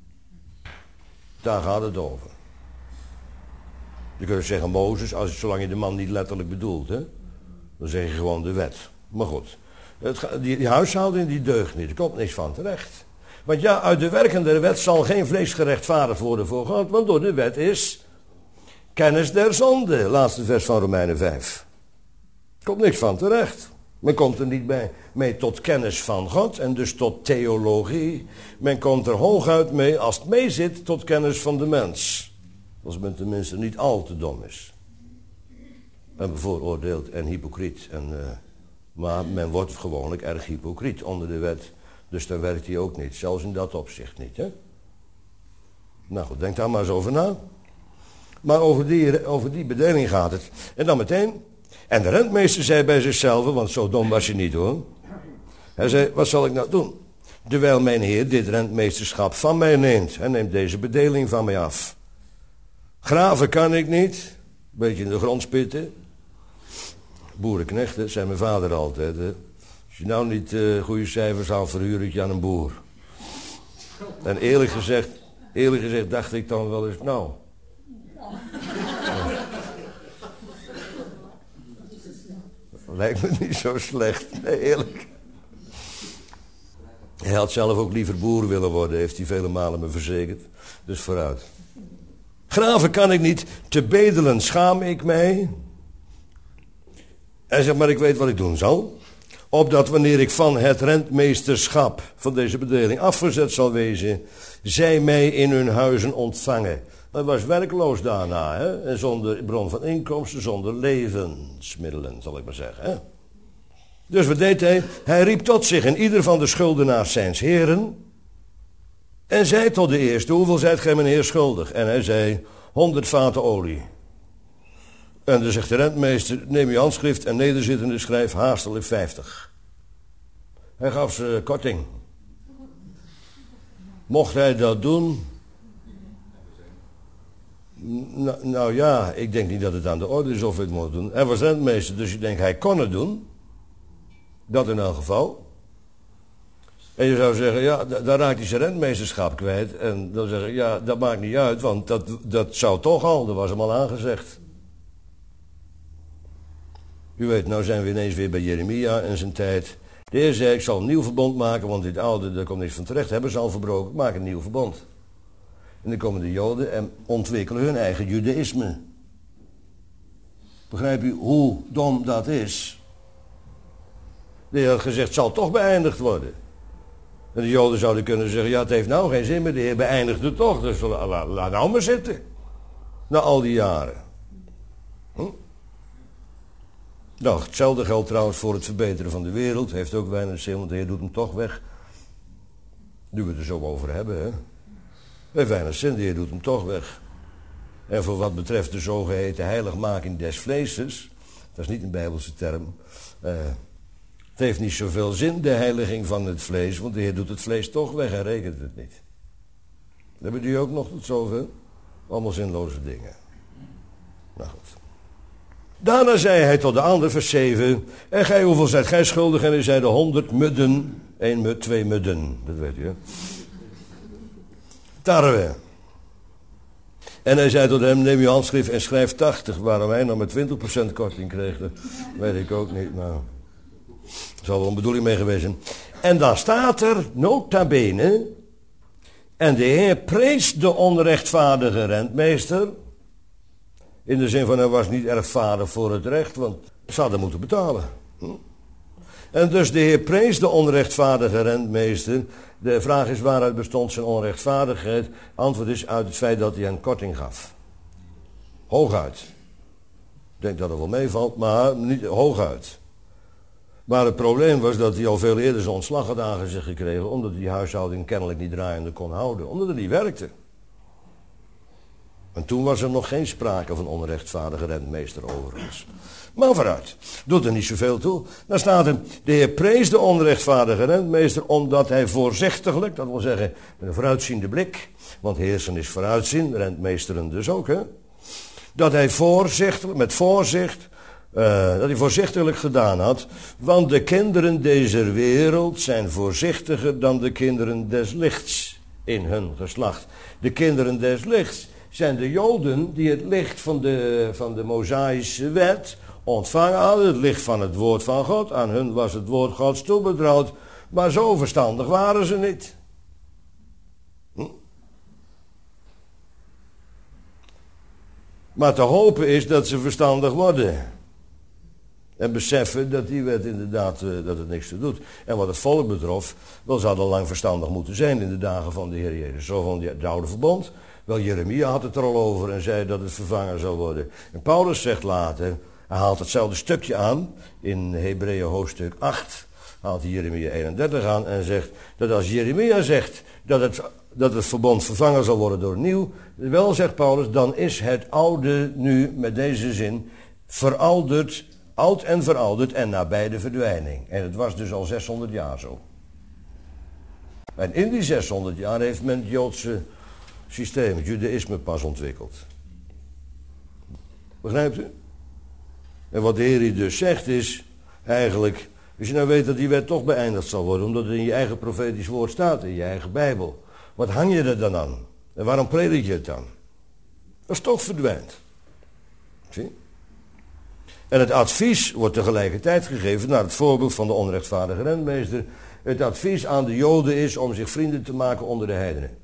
Daar gaat het over. Je kunt zeggen Mozes, als, zolang je de man niet letterlijk bedoelt. Hè? Dan zeg je gewoon de wet. Maar goed, het, die, die huishouding die deugt niet, er komt niks van terecht. Want ja, uit de werken der wet zal geen vlees gerechtvaardigd worden voor God, want door de wet is kennis der zonde, laatste vers van Romeinen vijf. Er komt niks van terecht. Men komt er niet bij, mee tot kennis van God en dus tot theologie. Men komt er hooguit mee, als het mee zit, tot kennis van de mens. Als men tenminste niet al te dom is. En bevooroordeeld en hypocriet. En, uh, maar men wordt gewoonlijk erg hypocriet onder de wet. Dus dan werkt hij ook niet. Zelfs in dat opzicht niet. Hè? Nou goed, denk daar maar eens over na. Maar over die, over die bedeling gaat het. En dan meteen. En de rentmeester zei bij zichzelf, want zo dom was hij niet hoor. Hij zei, wat zal ik nou doen? Terwijl mijn heer dit rentmeesterschap van mij neemt. Hij neemt deze bedeling van mij af. Graven kan ik niet. Beetje in de grond spitten. Boerenknechten, zei mijn vader altijd. Hè. Als je nou niet uh, goede cijfers haalt, verhuur ik je aan een boer. En eerlijk gezegd, eerlijk gezegd dacht ik dan wel eens, nou... Lijkt me niet zo slecht, nee, eerlijk. Hij had zelf ook liever boer willen worden, heeft hij vele malen me verzekerd. Dus vooruit. Graven kan ik niet, te bedelen schaam ik mij. Hij zegt, maar ik weet wat ik doen zal. Opdat wanneer ik van het rentmeesterschap van deze bedeling afgezet zal wezen, zij mij in hun huizen ontvangen. Hij was werkloos daarna, hè? En zonder bron van inkomsten, zonder levensmiddelen, zal ik maar zeggen. Hè? Dus wat deed hij? Hij riep tot zich in ieder van de schuldenaars zijns heren en zei tot de eerste, hoeveel zijt gij mijn heer schuldig? En hij zei, honderd vaten olie. En dan zegt de rentmeester, neem je handschrift en nederzittende schrijf haastelijk vijftig. Hij gaf ze korting. Mocht hij dat doen? Nou, nou ja, ik denk niet dat het aan de orde is of hij het moet doen. Hij was rentmeester, dus ik denk hij kon het doen. Dat in elk geval. En je zou zeggen, ja, daar raakt hij zijn rentmeesterschap kwijt. En dan zeggen, ja, dat maakt niet uit, want dat, dat zou toch al, dat was hem al aangezegd. U weet, nou zijn we ineens weer bij Jeremia en zijn tijd. De Heer zei, ik zal een nieuw verbond maken, want dit oude, daar komt niks van terecht. Hebben ze al verbroken, ik maak een nieuw verbond. En dan komen de Joden en ontwikkelen hun eigen judaïsme. Begrijp u hoe dom dat is? De Heer had gezegd, het zal toch beëindigd worden. En de Joden zouden kunnen zeggen, ja, het heeft nou geen zin meer, de Heer beëindigt het toch. Dus laat, laat nou maar zitten. Na al die jaren. Hm? Nou, hetzelfde geldt trouwens voor het verbeteren van de wereld. Heeft ook weinig zin, want de Heer doet hem toch weg. Nu we het er zo over hebben, hè. Heeft weinig zin, de Heer doet hem toch weg. En voor wat betreft de zogeheten heiligmaking des vleeses, dat is niet een Bijbelse term. Uh, het heeft niet zoveel zin, de heiliging van het vlees, want de Heer doet het vlees toch weg en rekent het niet. Hebben jullie ook nog tot zoveel? Allemaal zinloze dingen. Nou goed. Daarna zei hij tot de ander, vers zeven, en gij, hoeveel zijt gij schuldig? En hij zei de honderd mudden, één mud, twee mudden, dat weet u, hè. Tarwe. En hij zei tot hem, neem je handschrift en schrijf tachtig. Waarom hij nou met twintig procent korting kreeg, dat weet ik ook niet. Nou, er zal wel een bedoeling mee geweest zijn. En dan staat er, nota bene, en de Heer prees de onrechtvaardige rentmeester. In de zin van, hij was niet erfvader voor het recht, want ze hadden moeten betalen. Hm? En dus de Heer prees de onrechtvaardige rentmeester. De vraag is, waaruit bestond zijn onrechtvaardigheid? Antwoord is uit het feit dat hij een korting gaf. Hooguit. Ik denk dat het wel meevalt, maar niet hooguit. Maar het probleem was dat hij al veel eerder zijn ontslag had aangezicht gekregen, omdat hij die huishouding kennelijk niet draaiende kon houden, omdat het niet werkte. En toen was er nog geen sprake van onrechtvaardige rentmeester overigens. Maar vooruit, doet er niet zoveel toe. Dan staat er, de Heer prees de onrechtvaardige rentmeester, omdat hij voorzichtiglijk, dat wil zeggen met een vooruitziende blik, want heersen is vooruitzien, rentmeesteren dus ook, hè. Dat hij voorzichtig, met voorzicht, uh, dat hij voorzichtiglijk gedaan had, want de kinderen deze wereld zijn voorzichtiger dan de kinderen des lichts in hun geslacht. De kinderen des lichts zijn de Joden die het licht van de, van de Mosaïsche wet ontvangen hadden, het licht van het woord van God. Aan hun was het woord Gods toebetrouwd, maar zo verstandig waren ze niet. Hm? Maar te hopen is dat ze verstandig worden. En beseffen dat die wet inderdaad, uh, dat het niks te doet. En wat het volk betrof, wel ze hadden lang verstandig moeten zijn in de dagen van de Heer Jezus. Zo van het oude verbond. Wel, Jeremia had het er al over en zei dat het vervangen zou worden. En Paulus zegt later, hij haalt hetzelfde stukje aan, in Hebreeën hoofdstuk acht, haalt hij Jeremia eenendertig aan en zegt dat als Jeremia zegt dat het, dat het verbond vervangen zal worden door nieuw, wel zegt Paulus, dan is het oude nu met deze zin verouderd, oud en verouderd en nabij de verdwijning. En het was dus al zeshonderd jaar zo. En in die zeshonderd jaar heeft men het Joodse systeem, het judaïsme, pas ontwikkeld. Begrijpt u? En wat de Heer hier dus zegt is, eigenlijk, als je nou weet dat die wet toch beëindigd zal worden, omdat het in je eigen profetisch woord staat, in je eigen Bijbel. Wat hang je er dan aan? En waarom predik je het dan? Dat is toch verdwijnt. Zie? En het advies wordt tegelijkertijd gegeven naar het voorbeeld van de onrechtvaardige rentmeester. Het advies aan de Joden is om zich vrienden te maken onder de heidenen.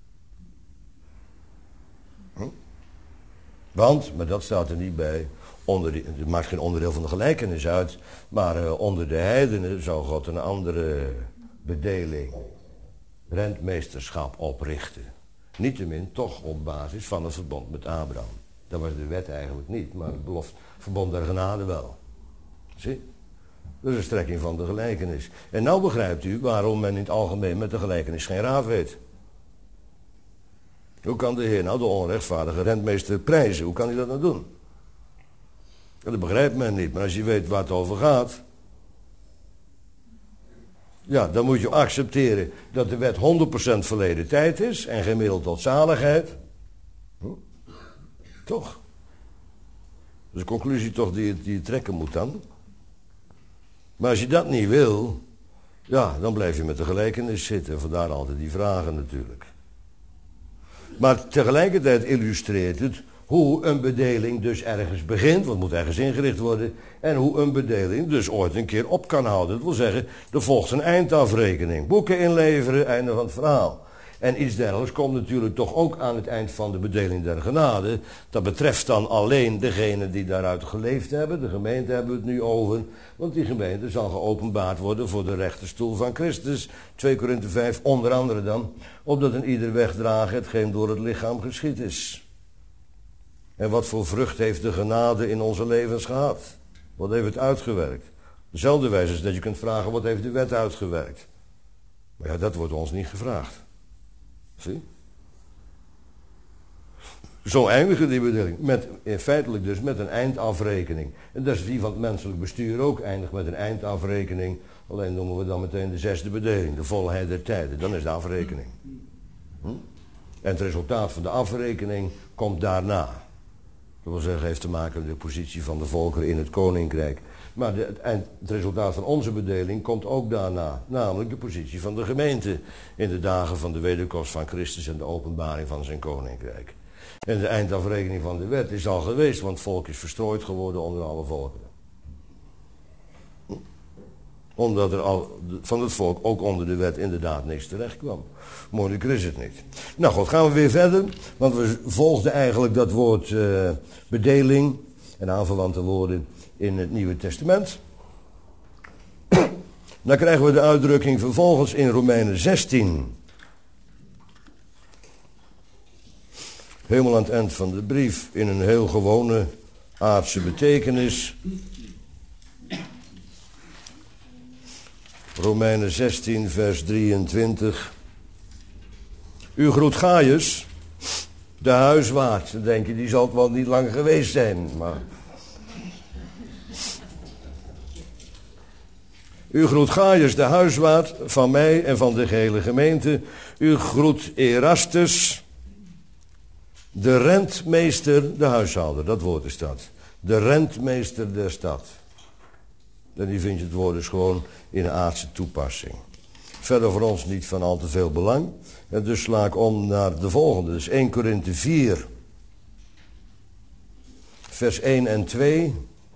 Hm? Want, maar dat staat er niet bij, onder die, het maakt geen onderdeel van de gelijkenis uit, maar uh, onder de heidenen zou God een andere bedeling, rentmeesterschap oprichten. Niettemin toch op basis van het verbond met Abraham. Dat was de wet eigenlijk niet, maar het belofte, verbond der genade wel. Zie? Dat is een strekking van de gelijkenis. En nou begrijpt u waarom men in het algemeen met de gelijkenis geen raad weet. Hoe kan de Heer nou de onrechtvaardige rentmeester prijzen? Hoe kan hij dat nou doen? Ja, dat begrijpt men niet, maar als je weet waar het over gaat, ja, dan moet je accepteren dat de wet honderd procent verleden tijd is en geen middel tot zaligheid. Hm? Toch? Dat is een conclusie toch die je, die je trekken moet dan. Maar als je dat niet wil, ja, dan blijf je met de gelijkenis zitten. Vandaar altijd die vragen natuurlijk. Maar tegelijkertijd illustreert het hoe een bedeling dus ergens begint, want het moet ergens ingericht worden, en hoe een bedeling dus ooit een keer op kan houden. Dat wil zeggen, er volgt een eindafrekening. Boeken inleveren, einde van het verhaal. En iets dergelijks komt natuurlijk toch ook aan het eind van de bedeling der genade. Dat betreft dan alleen degenen die daaruit geleefd hebben. De gemeente hebben we het nu over. Want die gemeente zal geopenbaard worden voor de rechterstoel van Christus. twee Korinthe vijf, onder andere dan. Opdat een ieder wegdragen hetgeen door het lichaam geschied is. En wat voor vrucht heeft de genade in onze levens gehad? Wat heeft het uitgewerkt? Dezelfde wijze is dat je kunt vragen, wat heeft de wet uitgewerkt? Maar ja, dat wordt ons niet gevraagd. Zie? Zo eindigen die bedeling. Met, feitelijk dus met een eindafrekening. En dat is die van het menselijk bestuur ook, eindigt met een eindafrekening. Alleen noemen we dan meteen de zesde bedeling, de volheid der tijden. Dan is de afrekening. Hm? En het resultaat van de afrekening komt daarna. Dat wil zeggen, heeft te maken met de positie van de volkeren in het koninkrijk. Maar de, het, eind, het resultaat van onze bedeling komt ook daarna. Namelijk de positie van de gemeente in de dagen van de wederkomst van Christus en de openbaring van zijn koninkrijk. En de eindafrekening van de wet is al geweest, want het volk is verstrooid geworden onder alle volkeren. Omdat er al van het volk ook onder de wet inderdaad niks terecht kwam. Moeilijker is het niet. Nou goed, gaan we weer verder. Want we volgden eigenlijk dat woord uh, bedeling en aanverwante woorden in het Nieuwe Testament. Dan krijgen we de uitdrukking vervolgens in Romeinen zestien. Helemaal aan het eind van de brief in een heel gewone aardse betekenis. Romeinen zestien, vers drieëntwintig. U groet Gaius, de huiswaard. Dan denk je, die zal het wel niet lang geweest zijn. Maar... U groet Gaius, de huiswaard, van mij en van de gehele gemeente. U groet Erastus, de rentmeester, de huishouder. Dat woord is dat. De rentmeester der stad. En die vind je het woord dus gewoon in een aardse toepassing. Verder voor ons niet van al te veel belang. En dus sla ik om naar de volgende. Dus één Korinthe vier. Vers één en twee.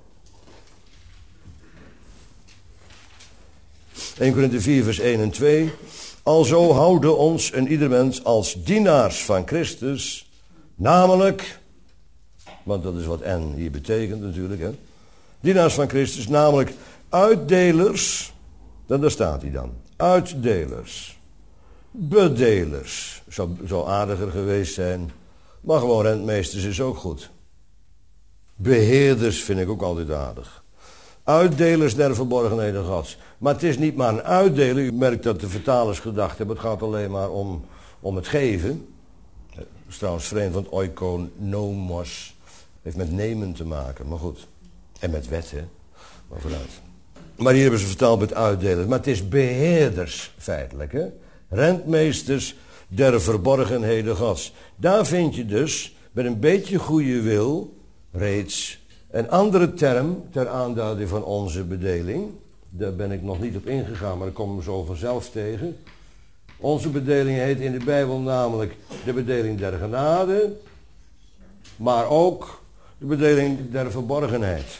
één Korinthe vier vers één en twee. Alzo houden ons en ieder mens als dienaars van Christus. Namelijk, want dat is wat en hier betekent natuurlijk, hè. Dienaars van Christus, namelijk uitdelers, dan daar staat hij dan. Uitdelers, bedelers, zou, zou aardiger geweest zijn, maar gewoon rentmeesters is ook goed. Beheerders vind ik ook altijd aardig. Uitdelers der verborgenheden Gods. Maar het is niet maar een uitdelen, u merkt dat de vertalers gedacht hebben, het gaat alleen maar om, om het geven. Dat is trouwens vreemd, want oikonomos heeft met nemen te maken, maar goed. En met wetten, maar vooruit. Maar hier hebben ze vertaald met uitdelen. Maar het is beheerders feitelijk, hè? Rentmeesters der verborgenheden Gods. Daar vind je dus, met een beetje goede wil, reeds een andere term ter aanduiding van onze bedeling. Daar ben ik nog niet op ingegaan, maar ik kom hem zo vanzelf tegen. Onze bedeling heet in de Bijbel namelijk de bedeling der genade, maar ook de bedeling der verborgenheid.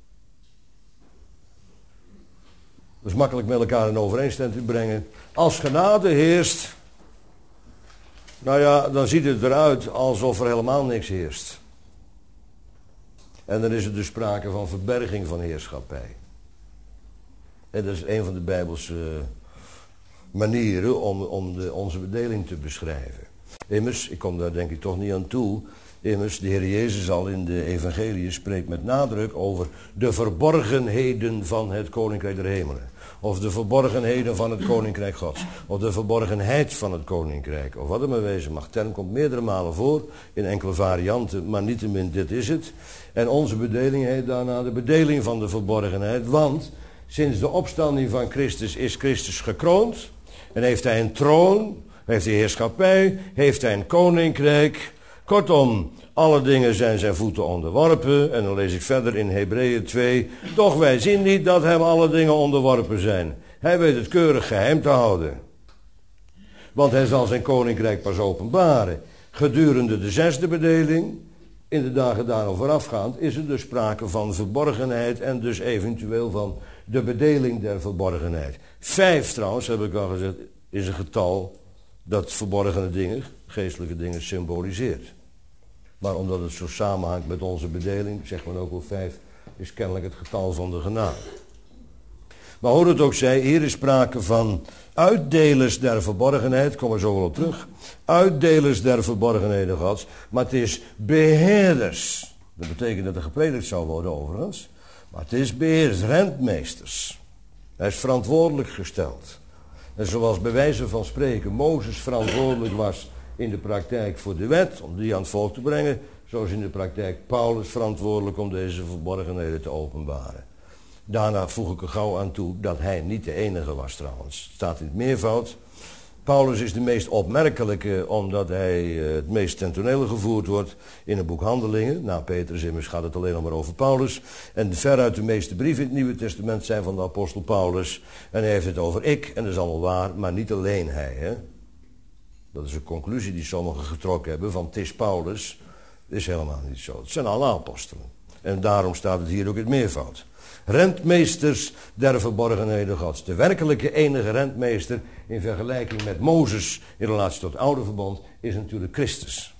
Dat is makkelijk met elkaar in overeenstemming te brengen. Als genade heerst, nou ja, dan ziet het eruit alsof er helemaal niks heerst. En dan is er dus sprake van verberging van heerschappij. En dat is een van de Bijbelse manieren om, om de, onze bedeling te beschrijven. Immers, ik kom daar denk ik toch niet aan toe. Immers, de Heer Jezus al in de evangelie spreekt met nadruk over de verborgenheden van het Koninkrijk der Hemelen. Of de verborgenheden van het Koninkrijk Gods. Of de verborgenheid van het Koninkrijk. Of wat het maar wezen mag. Term komt meerdere malen voor. In enkele varianten. Maar niettemin dit is het. En onze bedeling heet daarna de bedeling van de verborgenheid. Want sinds de opstanding van Christus is Christus gekroond. En heeft hij een troon. Heeft hij heerschappij. Heeft hij een koninkrijk. Kortom, alle dingen zijn zijn voeten onderworpen. En dan lees ik verder in Hebreeën twee. Toch wij zien niet dat hem alle dingen onderworpen zijn. Hij weet het keurig geheim te houden. Want hij zal zijn koninkrijk pas openbaren. Gedurende de zesde bedeling, in de dagen daarop voorafgaand, is er dus sprake van verborgenheid en dus eventueel van de bedeling der verborgenheid. Vijf trouwens, heb ik al gezegd, is een getal dat verborgene dingen, geestelijke dingen symboliseert. Maar omdat het zo samenhangt met onze bedeling, zegt men ook wel vijf, is kennelijk het getal van de genade. Maar hoe het ook zij, hier is sprake van uitdelers der verborgenheid, kom er zo wel op terug. Uitdelers der verborgenheden Gods, maar het is beheerders. Dat betekent dat er gepredikt zou worden overigens. Maar het is beheerders, rentmeesters. Hij is verantwoordelijk gesteld. En zoals bij wijze van spreken Mozes verantwoordelijk was in de praktijk voor de wet, om die aan het volk te brengen, zo is in de praktijk Paulus verantwoordelijk om deze verborgenheden te openbaren. Daarna voeg ik er gauw aan toe dat hij niet de enige was trouwens. Het staat in het meervoud. Paulus is de meest opmerkelijke omdat hij het meest ten tonele gevoerd wordt in het boek Handelingen. Na Petrus immers gaat het alleen nog maar over Paulus. En veruit de meeste brieven in het Nieuwe Testament zijn van de apostel Paulus. En hij heeft het over ik, en dat is allemaal waar, maar niet alleen hij. Hè? Dat is een conclusie die sommigen getrokken hebben van het is Paulus. Dat is helemaal niet zo. Het zijn alle apostelen. En daarom staat het hier ook in het meervoud. Rentmeesters der verborgenheden Gods. De werkelijke enige rentmeester in vergelijking met Mozes in relatie tot het oude verbond is natuurlijk Christus.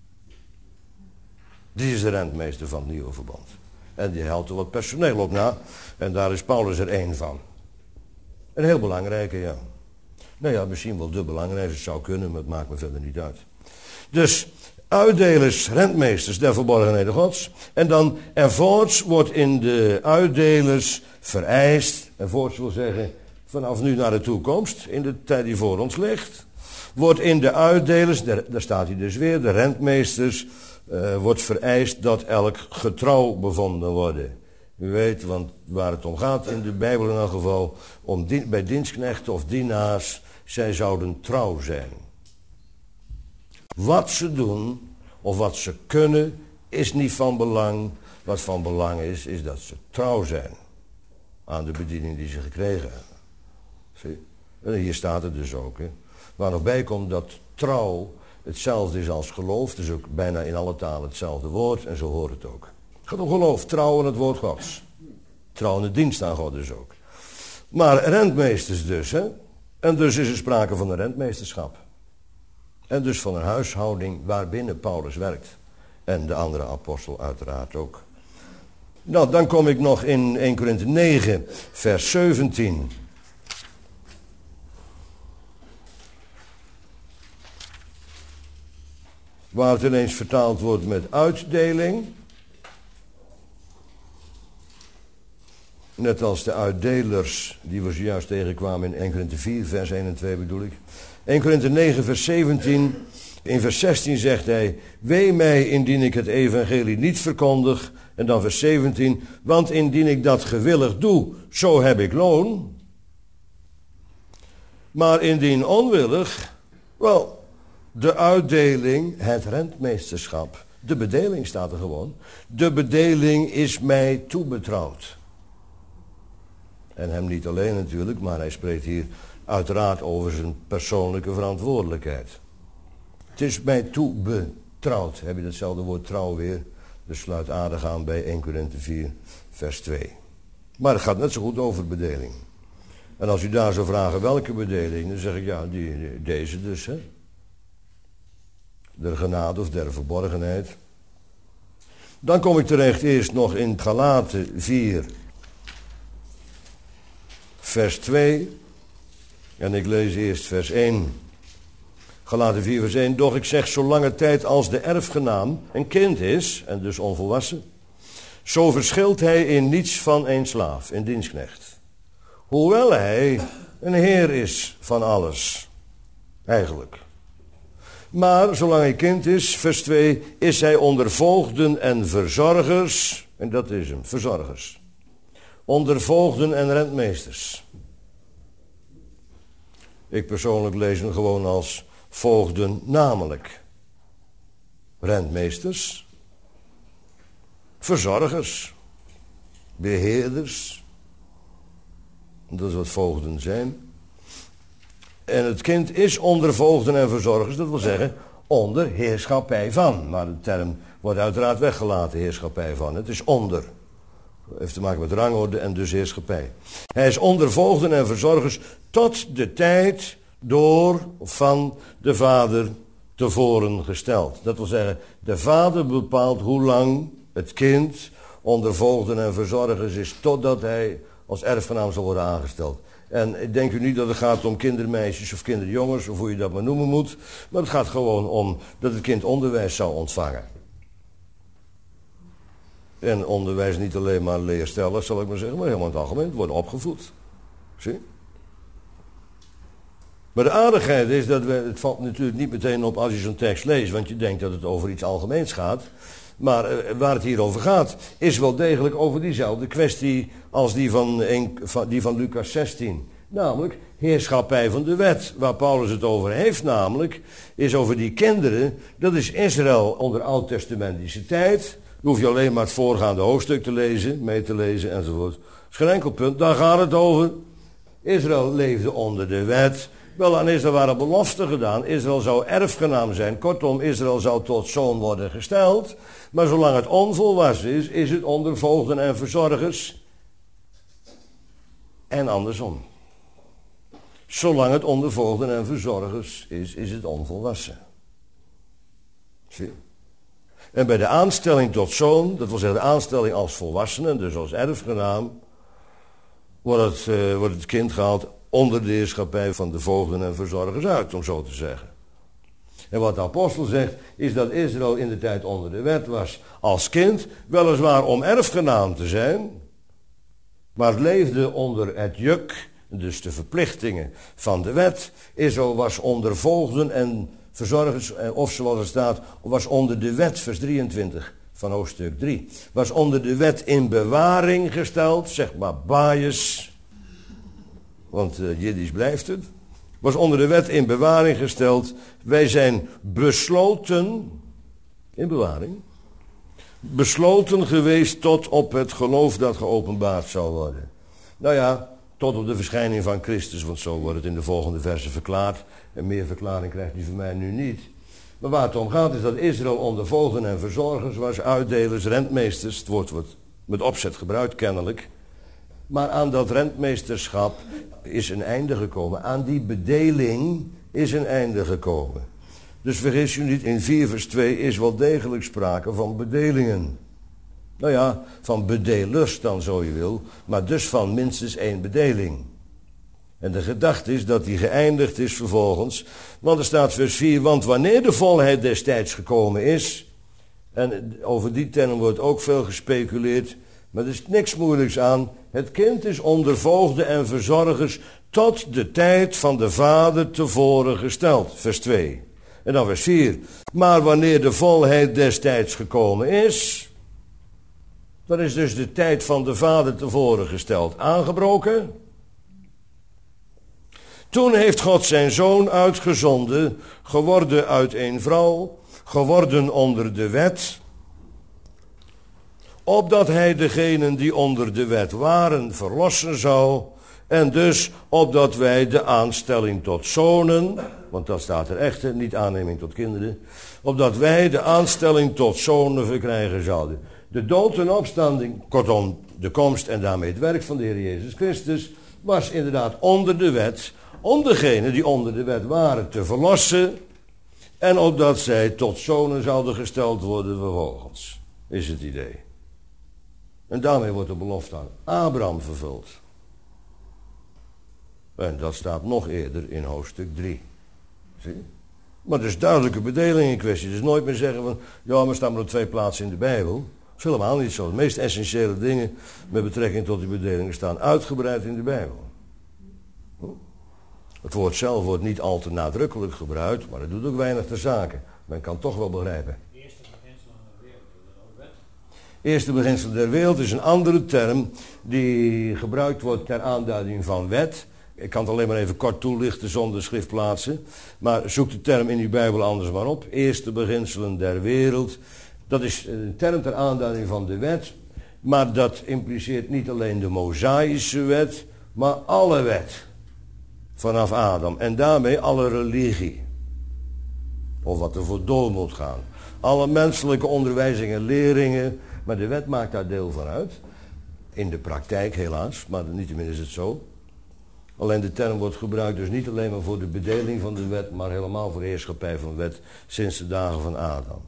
Die is de rentmeester van het nieuwe verbond. En die haalt er wat personeel op na. En daar is Paulus er één van. Een heel belangrijke, ja. Nou ja, misschien wel de belangrijkste, het zou kunnen, maar het maakt me verder niet uit. Dus uitdelers, rentmeesters der verborgenheden Gods. En dan envoorts wordt in de uitdelers vereist, envoorts wil zeggen vanaf nu naar de toekomst, in de tijd die voor ons ligt, wordt in de uitdelers, daar staat hij dus weer, de rentmeesters, uh, wordt vereist dat elk getrouw bevonden worden. U weet, want waar het om gaat in de Bijbel in elk geval, om dien, bij dienstknechten of dienaars, zij zouden trouw zijn. Wat ze doen, of wat ze kunnen, is niet van belang. Wat van belang is, is dat ze trouw zijn aan de bediening die ze gekregen hebben. Zie? En hier staat het dus ook. Hè. Waar nog bij komt dat trouw hetzelfde is als geloof. Het is ook bijna in alle talen hetzelfde woord en zo hoort het ook. Het gaat om geloof, trouw aan het woord Gods. Trouw in de dienst aan God dus ook. Maar rentmeesters dus, hè. En dus is er sprake van een rentmeesterschap. En dus van een huishouding waarbinnen Paulus werkt. En de andere apostel uiteraard ook. Nou, dan kom ik nog in Eerste Korinthe negen, vers zeventien. Waar het ineens vertaald wordt met uitdeling. Net als de uitdelers die we zojuist tegenkwamen in Eerste Korinthe vier, vers één en twee bedoel ik. Eerste Korinthe negen, vers zeventien. In vers zestien zegt hij, wee mij indien ik het evangelie niet verkondig. En dan vers zeventien, want indien ik dat gewillig doe, zo heb ik loon. Maar indien onwillig, wel, de uitdeling, het rentmeesterschap, De bedeling staat er gewoon. De bedeling is mij toebetrouwd. En hem niet alleen natuurlijk, maar hij spreekt hier uiteraard over zijn persoonlijke verantwoordelijkheid. Het is mij toebetrouwd. Heb je datzelfde woord trouw weer? Dus sluit aardig aan bij Eerste Korinthe vier, vers twee. Maar het gaat net zo goed over bedeling. En als u daar zou vragen welke bedeling, dan zeg ik ja, die, die, deze dus. Hè? Der genade of der verborgenheid. Dan kom ik terecht eerst nog in Galaten vier, vers twee. En ik lees eerst vers één. Galaten vier, vers één. Doch ik zeg, zolange tijd als de erfgenaam een kind is, en dus onvolwassen, zo verschilt hij in niets van een slaaf, een dienstknecht. Hoewel hij een heer is van alles. Eigenlijk. Maar zolang hij kind is, vers twee, is hij onder voogden en verzorgers. En dat is hem, verzorgers. Onder voogden en rentmeesters. Ik persoonlijk lees hem gewoon als voogden, namelijk rentmeesters, verzorgers, beheerders. Dat is wat voogden zijn. En het kind is onder voogden en verzorgers, dat wil zeggen onder heerschappij van. Maar de term wordt uiteraard weggelaten, heerschappij van. Het is onder. Het heeft te maken met rangorde en dus heerschappij. Hij is onder voogden en verzorgers tot de tijd door of van de vader tevoren gesteld. Dat wil zeggen, de vader bepaalt hoe lang het kind onder voogden en verzorgers is, totdat hij als erfgenaam zal worden aangesteld. En ik denk u niet dat het gaat om kindermeisjes of kinderjongens, of hoe je dat maar noemen moet. Maar het gaat gewoon om dat het kind onderwijs zou ontvangen. En onderwijs niet alleen maar leerstellers, zal ik maar zeggen, maar helemaal in het algemeen. Het wordt opgevoed. Zie? Maar de aardigheid is dat we, het valt natuurlijk niet meteen op als je zo'n tekst leest, want je denkt dat het over iets algemeens gaat. Maar uh, waar het hier over gaat, is wel degelijk over diezelfde kwestie als die van, een, van, die van Lucas zestien. Namelijk heerschappij van de wet. Waar Paulus het over heeft namelijk, is over die kinderen. Dat is Israël onder oud-testamentische tijd. Dan hoef je alleen maar het voorgaande hoofdstuk te lezen, mee te lezen enzovoort. Dat is geen enkel punt, daar gaat het over. Israël leefde onder de wet. Wel, aan Israël waren beloften gedaan. Israël zou erfgenaam zijn. Kortom, Israël zou tot zoon worden gesteld. Maar zolang het onvolwassen is, is het onder voogden en verzorgers. En andersom. Zolang het onder voogden en verzorgers is, is het onvolwassen. Zie? En bij de aanstelling tot zoon, dat wil zeggen de aanstelling als volwassene, dus als erfgenaam, wordt het, uh, wordt het kind gehaald onder de heerschappij van de voogden en verzorgers uit, om zo te zeggen. En wat de apostel zegt, is dat Israël in de tijd onder de wet was als kind, weliswaar om erfgenaam te zijn, maar leefde onder het juk, dus de verplichtingen van de wet. Israël was onder voogden en verzorgers, of zoals het staat, was onder de wet, vers drieëntwintig van hoofdstuk drie. Was onder de wet in bewaring gesteld, zeg maar bias, want uh, Jiddisch blijft het. Was onder de wet in bewaring gesteld. Wij zijn besloten, in bewaring, besloten geweest tot op het geloof dat geopenbaard zou worden. Nou ja, tot op de verschijning van Christus, want zo wordt het in de volgende versen verklaard. En meer verklaring krijgt u van mij nu niet. Maar waar het om gaat is dat Israël onder voogden en verzorgers was, uitdelers, rentmeesters. Het woord wordt met opzet gebruikt kennelijk. Maar aan dat rentmeesterschap is een einde gekomen. Aan die bedeling is een einde gekomen. Dus vergis u niet, in vier vers twee is wel degelijk sprake van bedelingen. Nou ja, van bedelers dan zo je wil, maar dus van minstens één bedeling. En de gedachte is dat die geëindigd is vervolgens, want er staat vers vier, want wanneer de volheid destijds gekomen is, en over die term wordt ook veel gespeculeerd, maar er is niks moeilijks aan, het kind is onder voogden en verzorgers tot de tijd van de vader tevoren gesteld, vers twee. En dan vers vier, maar wanneer de volheid destijds gekomen is, dan is dus de tijd van de vader tevoren gesteld aangebroken. Toen heeft God zijn zoon uitgezonden, geworden uit een vrouw, geworden onder de wet, opdat hij degenen die onder de wet waren verlossen zou, en dus opdat wij de aanstelling tot zonen, want dat staat er echt, niet aanneming tot kinderen, opdat wij de aanstelling tot zonen verkrijgen zouden. De dood en opstanding, kortom de komst en daarmee het werk van de Heer Jezus Christus, was inderdaad onder de wet, om degenen die onder de wet waren te verlossen, en opdat zij tot zonen zouden gesteld worden vervolgens, is het idee. En daarmee wordt de belofte aan Abraham vervuld. En dat staat nog eerder in hoofdstuk drie. Zie je? Maar er is duidelijke bedeling in kwestie. Dus nooit meer zeggen van, ja, maar staan maar op twee plaatsen in de Bijbel. Dat is helemaal niet zo. De meest essentiële dingen met betrekking tot die bedelingen staan uitgebreid in de Bijbel. Het woord zelf wordt niet al te nadrukkelijk gebruikt, maar het doet ook weinig ter zake. Men kan het toch wel begrijpen. Eerste beginsel der wereld, is dat ook wet? Eerste beginsel der wereld is een andere term die gebruikt wordt ter aanduiding van wet. Ik kan het alleen maar even kort toelichten zonder schriftplaatsen. Maar zoek de term in uw Bijbel anders maar op. Eerste beginselen der wereld. Dat is een term ter aanduiding van de wet. Maar dat impliceert niet alleen de Mosaïsche wet, maar alle wet. Vanaf Adam. En daarmee alle religie. Of wat er voor door moet gaan. Alle menselijke onderwijzingen en leringen. Maar de wet maakt daar deel van uit. In de praktijk helaas, maar niettemin is het zo. Alleen de term wordt gebruikt dus niet alleen maar voor de bedeling van de wet, maar helemaal voor de heerschappij van de wet sinds de dagen van Adam.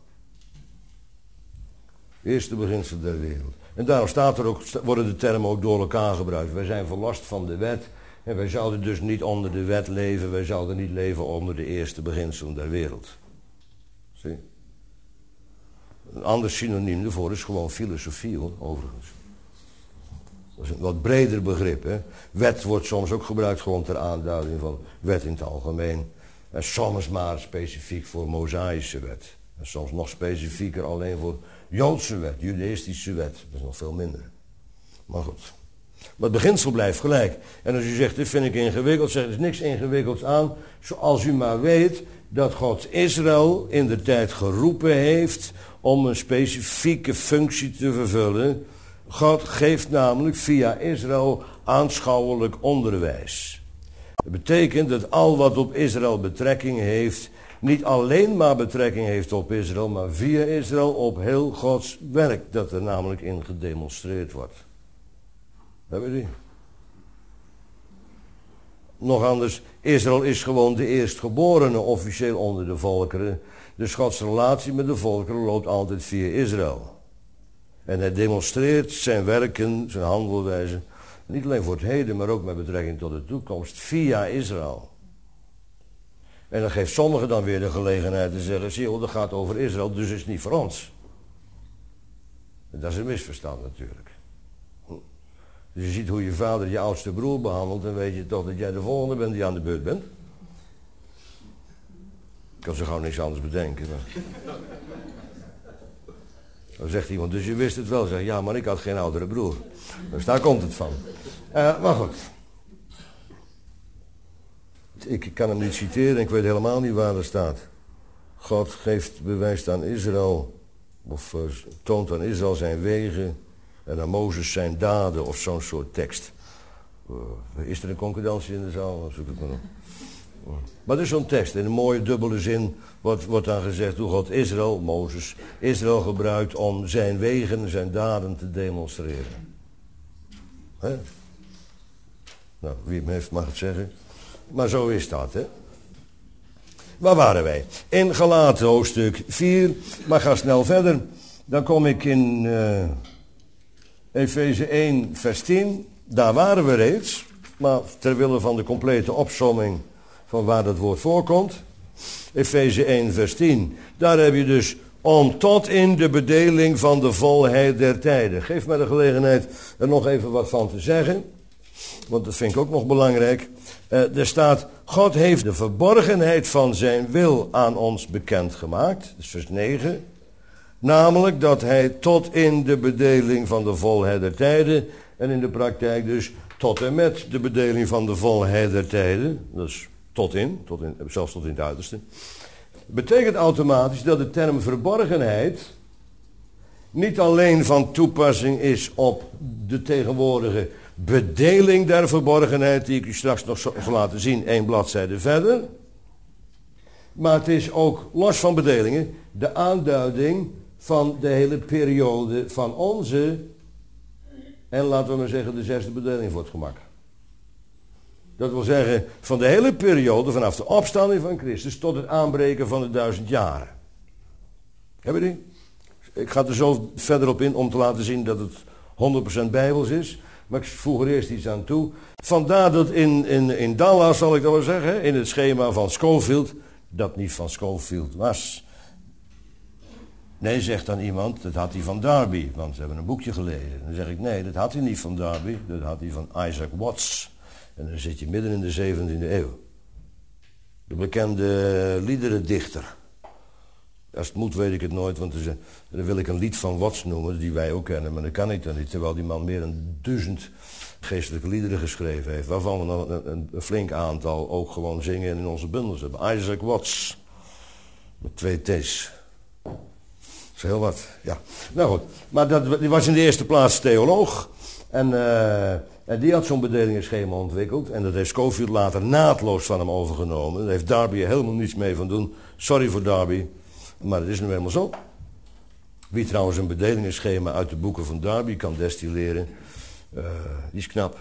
Eerste beginsel der wereld. En daarom staat er ook, worden de termen ook door elkaar gebruikt. Wij zijn verlost van de wet en wij zouden dus niet onder de wet leven, wij zouden niet leven onder de eerste beginselen der wereld. Zie? Een ander synoniem daarvoor is gewoon filosofie, hoor, overigens. Dat is een wat breder begrip. Hè? Wet wordt soms ook gebruikt gewoon ter aanduiding van wet in het algemeen. En soms maar specifiek voor Mosaïsche wet. En soms nog specifieker alleen voor Joodse wet, Judaïstische wet. Dat is nog veel minder. Maar goed. Maar het beginsel blijft gelijk. En als u zegt, dit vind ik ingewikkeld, zeg er is niks ingewikkelds aan. Zoals u maar weet dat God Israël in de tijd geroepen heeft om een specifieke functie te vervullen. God geeft namelijk via Israël aanschouwelijk onderwijs. Dat betekent dat al wat op Israël betrekking heeft, niet alleen maar betrekking heeft op Israël, maar via Israël op heel Gods werk dat er namelijk in gedemonstreerd wordt. Hebben we die? Nog anders, Israël is gewoon de eerstgeborene officieel onder de volkeren. Dus Gods relatie met de volkeren loopt altijd via Israël. En hij demonstreert zijn werken, zijn handelwijze, niet alleen voor het heden, maar ook met betrekking tot de toekomst, via Israël. En dan geeft sommigen dan weer de gelegenheid te zeggen, zie je, dat gaat over Israël, dus is het niet voor ons. En dat is een misverstand natuurlijk. Dus je ziet hoe je vader je oudste broer behandelt, dan weet je toch dat jij de volgende bent die aan de beurt bent. Ik kan zo gauw niks anders bedenken. Maar... Dan zegt iemand, dus je wist het wel. Zeg, ja, maar ik had geen oudere broer. Dus daar komt het van. Uh, maar goed. Ik kan hem niet citeren, ik weet helemaal niet waar er staat. God geeft bewijs aan Israël, of uh, toont aan Israël zijn wegen en aan Mozes zijn daden, of zo'n soort tekst. Uh, is er een concordantie in de zaal? Zoek het maar op. Uh. Maar er is zo'n tekst, in een mooie dubbele zin wordt, wordt dan gezegd hoe God Israël, Mozes, Israël gebruikt om zijn wegen, zijn daden te demonstreren. Hè? Nou, wie hem heeft mag het zeggen. Maar zo is dat, hè. Waar waren wij? In Galaten hoofdstuk vier, maar ga snel verder. Dan kom ik in uh, Efeze één vers tien. Daar waren we reeds, maar ter wille van de complete opsomming van waar dat woord voorkomt. Efeze één vers tien. Daar heb je dus om tot in de bedeling van de volheid der tijden. Geef mij de gelegenheid er nog even wat van te zeggen. Want dat vind ik ook nog belangrijk. Uh, er staat, God heeft de verborgenheid van zijn wil aan ons bekendgemaakt. Dat is vers negen. Namelijk dat hij tot in de bedeling van de volheid der tijden. En in de praktijk dus tot en met de bedeling van de volheid der tijden. Dat is tot in, tot in zelfs tot in het uiterste. betekent automatisch dat de term verborgenheid niet alleen van toepassing is op de tegenwoordige bedeling der verborgenheid, die ik u straks nog zal laten zien, één bladzijde verder. Maar het is ook, los van bedelingen, de aanduiding van de hele periode van onze, en laten we maar zeggen, de zesde bedeling voor het gemak. Dat wil zeggen, van de hele periode, vanaf de opstanding van Christus tot het aanbreken van de duizend jaren. Hebben die? Ik ga er zo verder op in om te laten zien dat het honderd procent bijbels is. Maar ik voeg er eerst iets aan toe. Vandaar dat in, in, in Dallas, zal ik dat wel zeggen, in het schema van Scofield, dat niet van Scofield was. Nee, zegt dan iemand, dat had hij van Darby, want ze hebben een boekje gelezen. Dan zeg ik, nee, dat had hij niet van Darby, dat had hij van Isaac Watts. En dan zit je midden in de zeventiende eeuw. De bekende liederendichter. Als het moet weet ik het nooit, want er, dan wil ik een lied van Watts noemen, die wij ook kennen, maar dat kan ik dan niet. Terwijl die man meer dan duizend geestelijke liederen geschreven heeft, waarvan we nog een, een, een flink aantal ook gewoon zingen en in onze bundels hebben. Isaac Watts, met twee T's. Dat is heel wat, ja. Nou goed, maar dat, die was in de eerste plaats theoloog. En, uh, en die had zo'n bedelingschema ontwikkeld. En dat heeft Scofield later naadloos van hem overgenomen. Daar heeft Darby er helemaal niets mee van doen. Sorry voor Darby. Maar het is nu helemaal zo. Wie trouwens een bedelingschema uit de boeken van Darby kan destilleren, uh, die is knap.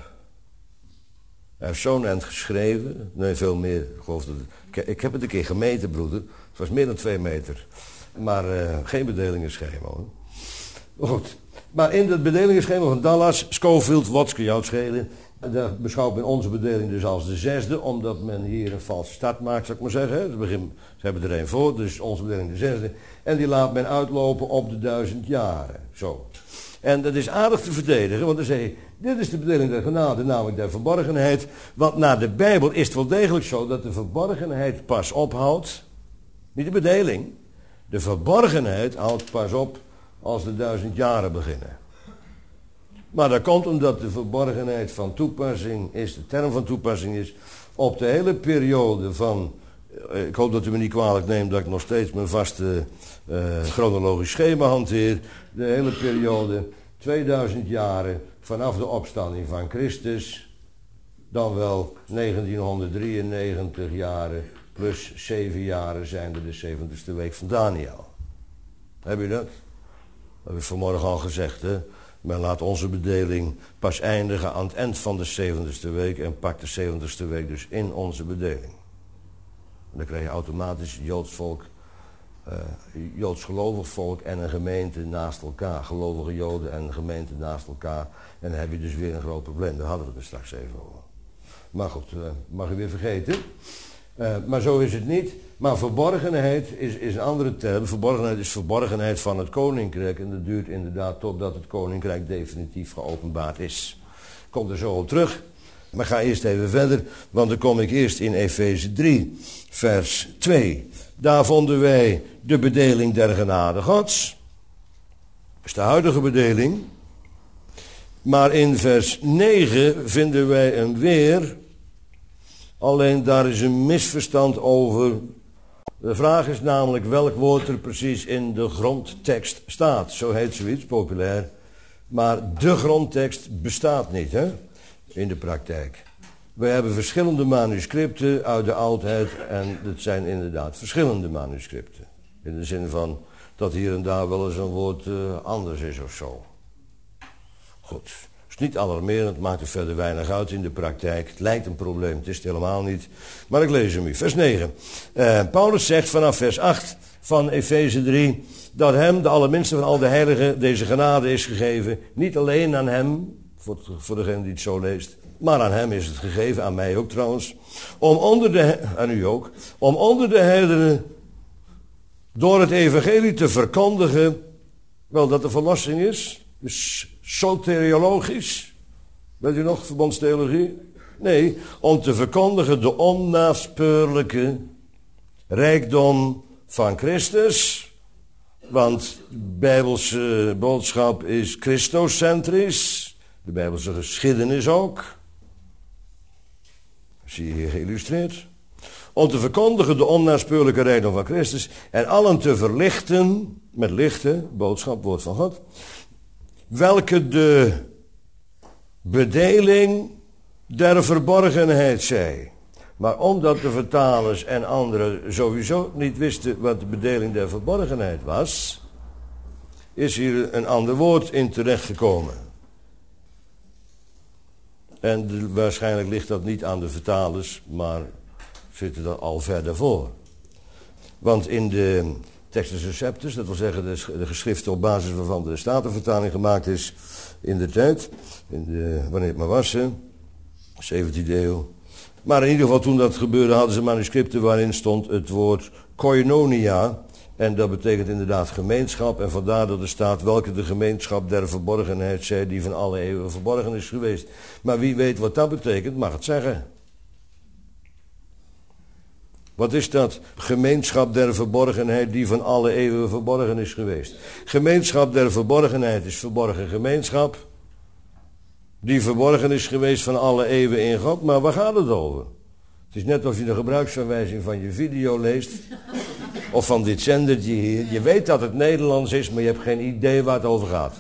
Hij heeft zo'n eind geschreven. Nee, veel meer. Ik, geloof dat het, ik heb het een keer gemeten, broeder. Het was meer dan twee meter. Maar uh, geen bedelingschema, hoor. Goed. Maar in het bedelingschema van Dallas, Scofield, Watts kan jou het schelen. Dat beschouwt men onze bedeling dus als de zesde, omdat men hier een valse start maakt, zou ik maar zeggen. Het begin, ze hebben er een voor, dus onze bedeling de zesde. En die laat men uitlopen op de duizend jaren. Zo. En dat is aardig te verdedigen, want dan zeg je, dit is de bedeling der genade, namelijk der verborgenheid. Want naar de Bijbel is het wel degelijk zo dat de verborgenheid pas ophoudt. Niet de bedeling. De verborgenheid houdt pas op als de duizend jaren beginnen. Maar dat komt omdat de verborgenheid van toepassing is, de term van toepassing is, op de hele periode van, ik hoop dat u me niet kwalijk neemt dat ik nog steeds mijn vaste uh, chronologisch schema hanteer, de hele periode tweeduizend jaren vanaf de opstanding van Christus, dan wel negentienhonderddrieënnegentig jaren plus zeven jaren zijn er de zeventigste week van Daniel. Heb je dat? Dat heb ik vanmorgen al gezegd, hè. Men laat onze bedeling pas eindigen aan het eind van de zeventigste week en pakt de zeventigste week dus in onze bedeling. En dan krijg je automatisch Joods volk, uh, Joods gelovig volk en een gemeente naast elkaar. Gelovige Joden en een gemeente naast elkaar. En dan heb je dus weer een groot probleem. Daar hadden we het er straks even over. Maar goed, uh, mag je weer vergeten. Uh, maar zo is het niet. Maar verborgenheid is, is een andere term. Verborgenheid is verborgenheid van het koninkrijk. En dat duurt inderdaad totdat het koninkrijk definitief geopenbaard is. Ik kom er zo op terug. Maar ga eerst even verder. Want dan kom ik eerst in Efeze drie, vers twee. Daar vonden wij de bedeling der genade Gods. Dat is de huidige bedeling. Maar in vers negen vinden wij hem weer. Alleen daar is een misverstand over. De vraag is namelijk welk woord er precies in de grondtekst staat. Zo heet zoiets, populair. Maar de grondtekst bestaat niet, hè, in de praktijk. We hebben verschillende manuscripten uit de oudheid en het zijn inderdaad verschillende manuscripten. In de zin van dat hier en daar wel eens een woord uh, anders is of zo. Goed. Het is niet alarmerend, het maakt er verder weinig uit in de praktijk. Het lijkt een probleem, het is het helemaal niet. Maar ik lees hem u. Vers negen. Uh, Paulus zegt vanaf vers acht van Efeze drie... dat hem, de allerminste van al de heiligen, deze genade is gegeven. Niet alleen aan hem, voor, voor degene die het zo leest... maar aan hem is het gegeven, aan mij ook trouwens... om onder de, aan u ook... om onder de heidenen door het evangelie te verkondigen... wel dat er verlossing is... Dus soteriologisch, weet u nog, verbondstheologie? Nee, om te verkondigen de onnaspeurlijke rijkdom van Christus. Want de Bijbelse boodschap is Christocentrisch. De Bijbelse geschiedenis ook. Zie je hier geïllustreerd. om te verkondigen de onnaspeurlijke rijkdom van Christus en allen te verlichten, met lichte, boodschap, woord van God, welke de bedeling der verborgenheid zij. Maar omdat de vertalers en anderen sowieso niet wisten wat de bedeling der verborgenheid was, is hier een ander woord in terechtgekomen. En de, waarschijnlijk ligt dat niet aan de vertalers, maar zitten er al verder voor. Want in de Textus Receptus, dat wil zeggen de, de geschriften op basis waarvan de Statenvertaling gemaakt is in de tijd, in de, wanneer het maar was, hè, zeventiende eeuw. Maar in ieder geval toen dat gebeurde hadden ze manuscripten waarin stond het woord koinonia. En dat betekent inderdaad gemeenschap. En vandaar dat er staat welke de gemeenschap der verborgenheid zij die van alle eeuwen verborgen is geweest. Maar wie weet wat dat betekent, mag het zeggen. Wat is dat? Gemeenschap der verborgenheid die van alle eeuwen verborgen is geweest. Gemeenschap der verborgenheid is verborgen gemeenschap. Die verborgen is geweest van alle eeuwen in God. Maar waar gaat het over? Het is net als je de gebruiksaanwijzing van je video leest. Of van dit zendertje hier. Je weet dat het Nederlands is, maar je hebt geen idee waar het over gaat.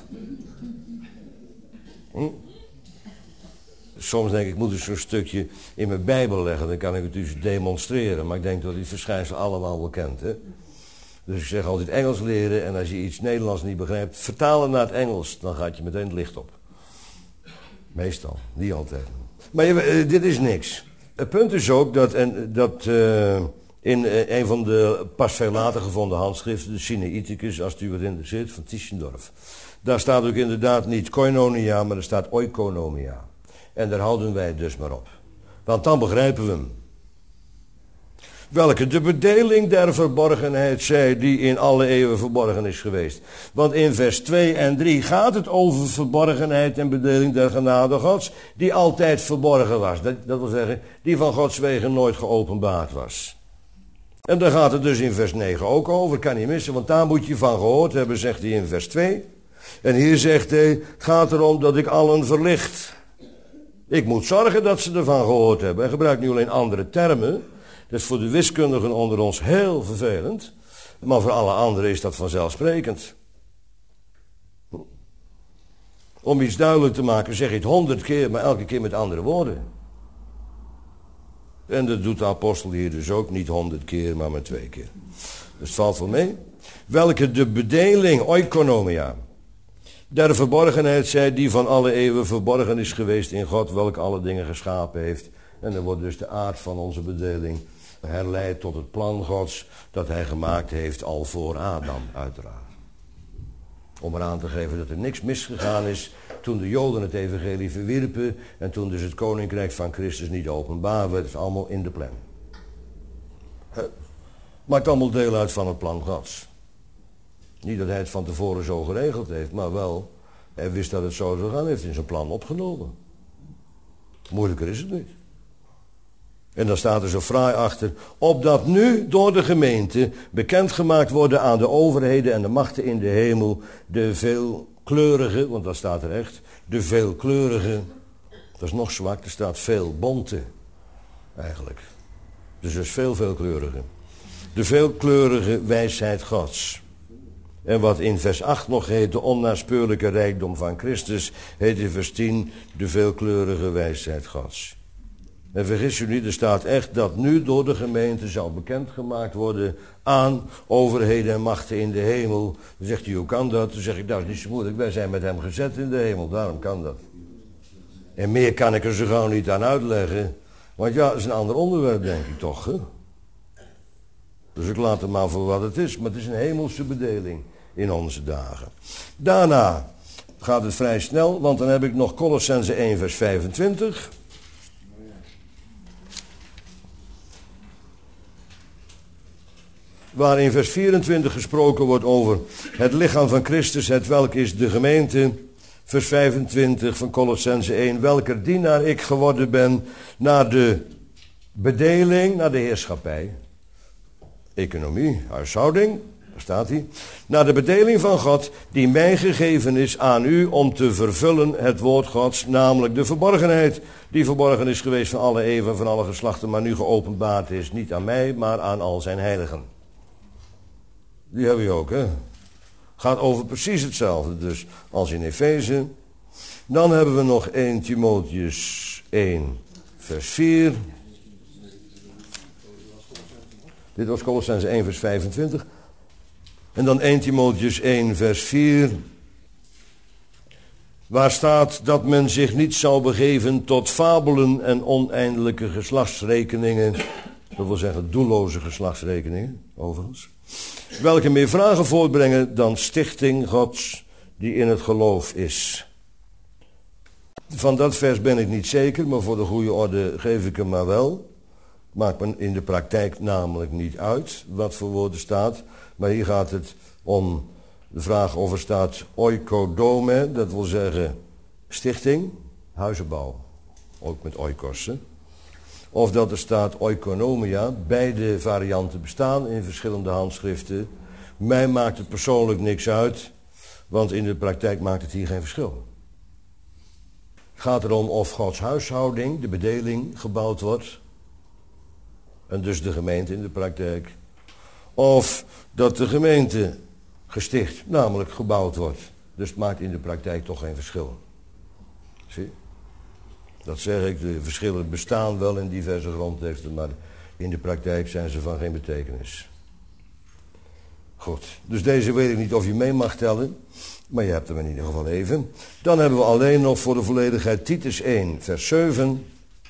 Hm? Soms denk ik, ik moet eens zo'n stukje in mijn Bijbel leggen. Dan kan ik het dus demonstreren. Maar ik denk dat die verschijnsel allemaal wel kent. Hè? Dus ik zeg altijd Engels leren. En als je iets Nederlands niet begrijpt, vertalen naar het Engels. Dan gaat je meteen het licht op. Meestal, niet altijd. Maar je, dit is niks. Het punt is ook dat, en, dat uh, in uh, een van de pas veel later gevonden handschriften, de Sinaiticus, als het u wat interesseert, van Tischendorf. Daar staat ook inderdaad niet koinonia, maar er staat oikonomia. En daar houden wij het dus maar op. Want dan begrijpen we hem. Welke de bedeling der verborgenheid zij die in alle eeuwen verborgen is geweest. Want in vers twee en drie gaat het over verborgenheid en bedeling der genade Gods, die altijd verborgen was. Dat, dat wil zeggen, die van Gods wegen nooit geopenbaard was. En daar gaat het dus in vers negen ook over, kan niet missen, want daar moet je van gehoord hebben, zegt hij in vers twee. En hier zegt hij, het gaat erom dat ik allen verlicht. Ik moet zorgen dat ze ervan gehoord hebben. Hij gebruikt nu alleen andere termen. Dat is voor de wiskundigen onder ons heel vervelend. Maar voor alle anderen is dat vanzelfsprekend. Om iets duidelijk te maken zeg je het honderd keer, maar elke keer met andere woorden. En dat doet de apostel hier dus ook niet honderd keer, maar maar twee keer. Dus het valt wel mee. Welke de bedeling, oikonomia, der verborgenheid zij die van alle eeuwen verborgen is geweest in God, welke alle dingen geschapen heeft. En dan wordt dus de aard van onze bedeling herleid tot het plan Gods dat hij gemaakt heeft al voor Adam, uiteraard. Om eraan te geven dat er niks misgegaan is toen de Joden het evangelie verwierpen en toen dus het koninkrijk van Christus niet openbaar werd. Het is allemaal in de plan. Het maakt allemaal deel uit van het plan Gods. Niet dat hij het van tevoren zo geregeld heeft, maar wel, hij wist dat het zo zou gaan, heeft in zijn plan opgenomen. Moeilijker is het niet. En dan staat er zo fraai achter, opdat nu door de gemeente bekendgemaakt worden aan de overheden en de machten in de hemel, de veelkleurige, want dat staat er echt, de veelkleurige, dat is nog zwak, er staat veelbonte, eigenlijk. Dus dus veel veelkleurige. De veelkleurige wijsheid Gods. En wat in vers acht nog heet, de onnaspeurlijke rijkdom van Christus, heet in vers tien, de veelkleurige wijsheid Gods. En vergis u niet, er staat echt dat nu door de gemeente zal bekendgemaakt worden aan overheden en machten in de hemel. Dan zegt hij, hoe kan dat? Dan zeg ik, dat is niet zo moeilijk, wij zijn met hem gezet in de hemel, daarom kan dat. En meer kan ik er zo gauw niet aan uitleggen, want ja, dat is een ander onderwerp, denk ik toch, hè? Dus ik laat het maar voor wat het is, maar het is een hemelse bedeling in onze dagen. Daarna gaat het vrij snel, want dan heb ik nog Kolossenzen één vers vijfentwintig. Waar in vers vierentwintig gesproken wordt over het lichaam van Christus, het welk is de gemeente. Vers vijfentwintig van Kolossenzen één, welker dienaar ik geworden ben naar de bedeling, naar de heerschappij. Economie, huishouding, daar staat hij. Naar de bedeling van God die mij gegeven is aan u om te vervullen het woord Gods, namelijk de verborgenheid die verborgen is geweest van alle eeuwen, van alle geslachten, maar nu geopenbaard is, niet aan mij, maar aan al zijn heiligen. Die hebben we ook, hè. Gaat over precies hetzelfde dus als in Efeze. Dan hebben we nog eerste Timotheus één, vers vier. Dit was Kolossenzen één, vers vijfentwintig. En dan eerste Timotheus één, vers vier. Waar staat dat men zich niet zou begeven tot fabelen en oneindige geslachtsrekeningen. Dat wil zeggen doelloze geslachtsrekeningen, overigens. Welke meer vragen voortbrengen dan stichting Gods die in het geloof is. Van dat vers ben ik niet zeker, maar voor de goede orde geef ik hem maar wel. Maakt me in de praktijk namelijk niet uit wat voor woord er staat. Maar hier gaat het om de vraag of er staat oikodome, dat wil zeggen stichting, huizenbouw. Ook met oikos. Hè? Of dat er staat oikonomia, beide varianten bestaan in verschillende handschriften. Mij maakt het persoonlijk niks uit, want in de praktijk maakt het hier geen verschil. Het gaat erom of Gods huishouding, de bedeling, gebouwd wordt. En dus de gemeente in de praktijk. Of dat de gemeente gesticht, namelijk gebouwd wordt. Dus het maakt in de praktijk toch geen verschil. Zie? Dat zeg ik, de verschillen bestaan wel in diverse grondteksten, maar in de praktijk zijn ze van geen betekenis. Goed, dus deze weet ik niet of je mee mag tellen, maar je hebt hem in ieder geval even. Dan hebben we alleen nog voor de volledigheid Titus één, vers zeven.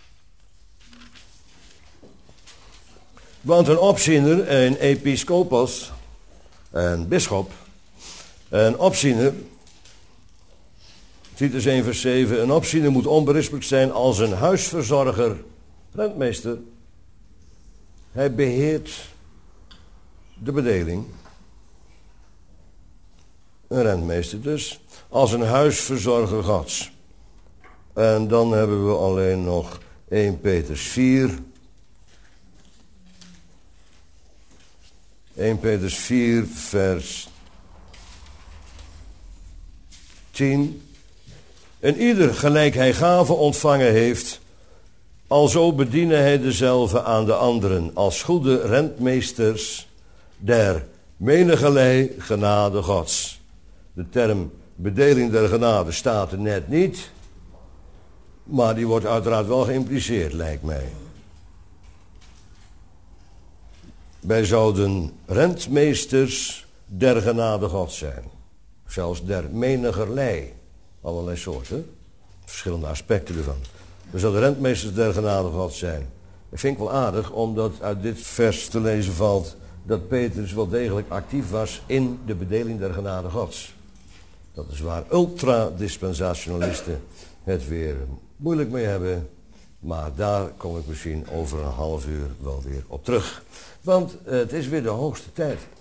Want een opziener, een episcopos, een bisschop, een opziener, Titus één vers zeven, een opziener moet onberispelijk zijn als een huisverzorger, rentmeester. Hij beheert de bedeling. Een rentmeester dus, als een huisverzorger Gods. En dan hebben we alleen nog eerste Petrus vier. eerste Petrus vier vers tien. En ieder gelijk hij gave ontvangen heeft, alzo bediene hij dezelve aan de anderen, als goede rentmeesters der menigerlei genade Gods. De term bedeling der genade staat er net niet, maar die wordt uiteraard wel geïmpliceerd, lijkt mij. Wij zouden rentmeesters der genade Gods zijn, zelfs der menigerlei. Allerlei soorten, verschillende aspecten ervan. We zouden rentmeesters der genade Gods zijn. Dat vind ik wel aardig, omdat uit dit vers te lezen valt dat Petrus wel degelijk actief was in de bedeling der genade Gods. Dat is waar ultradispensationalisten het weer moeilijk mee hebben. Maar daar kom ik misschien over een half uur wel weer op terug. Want het is weer de hoogste tijd.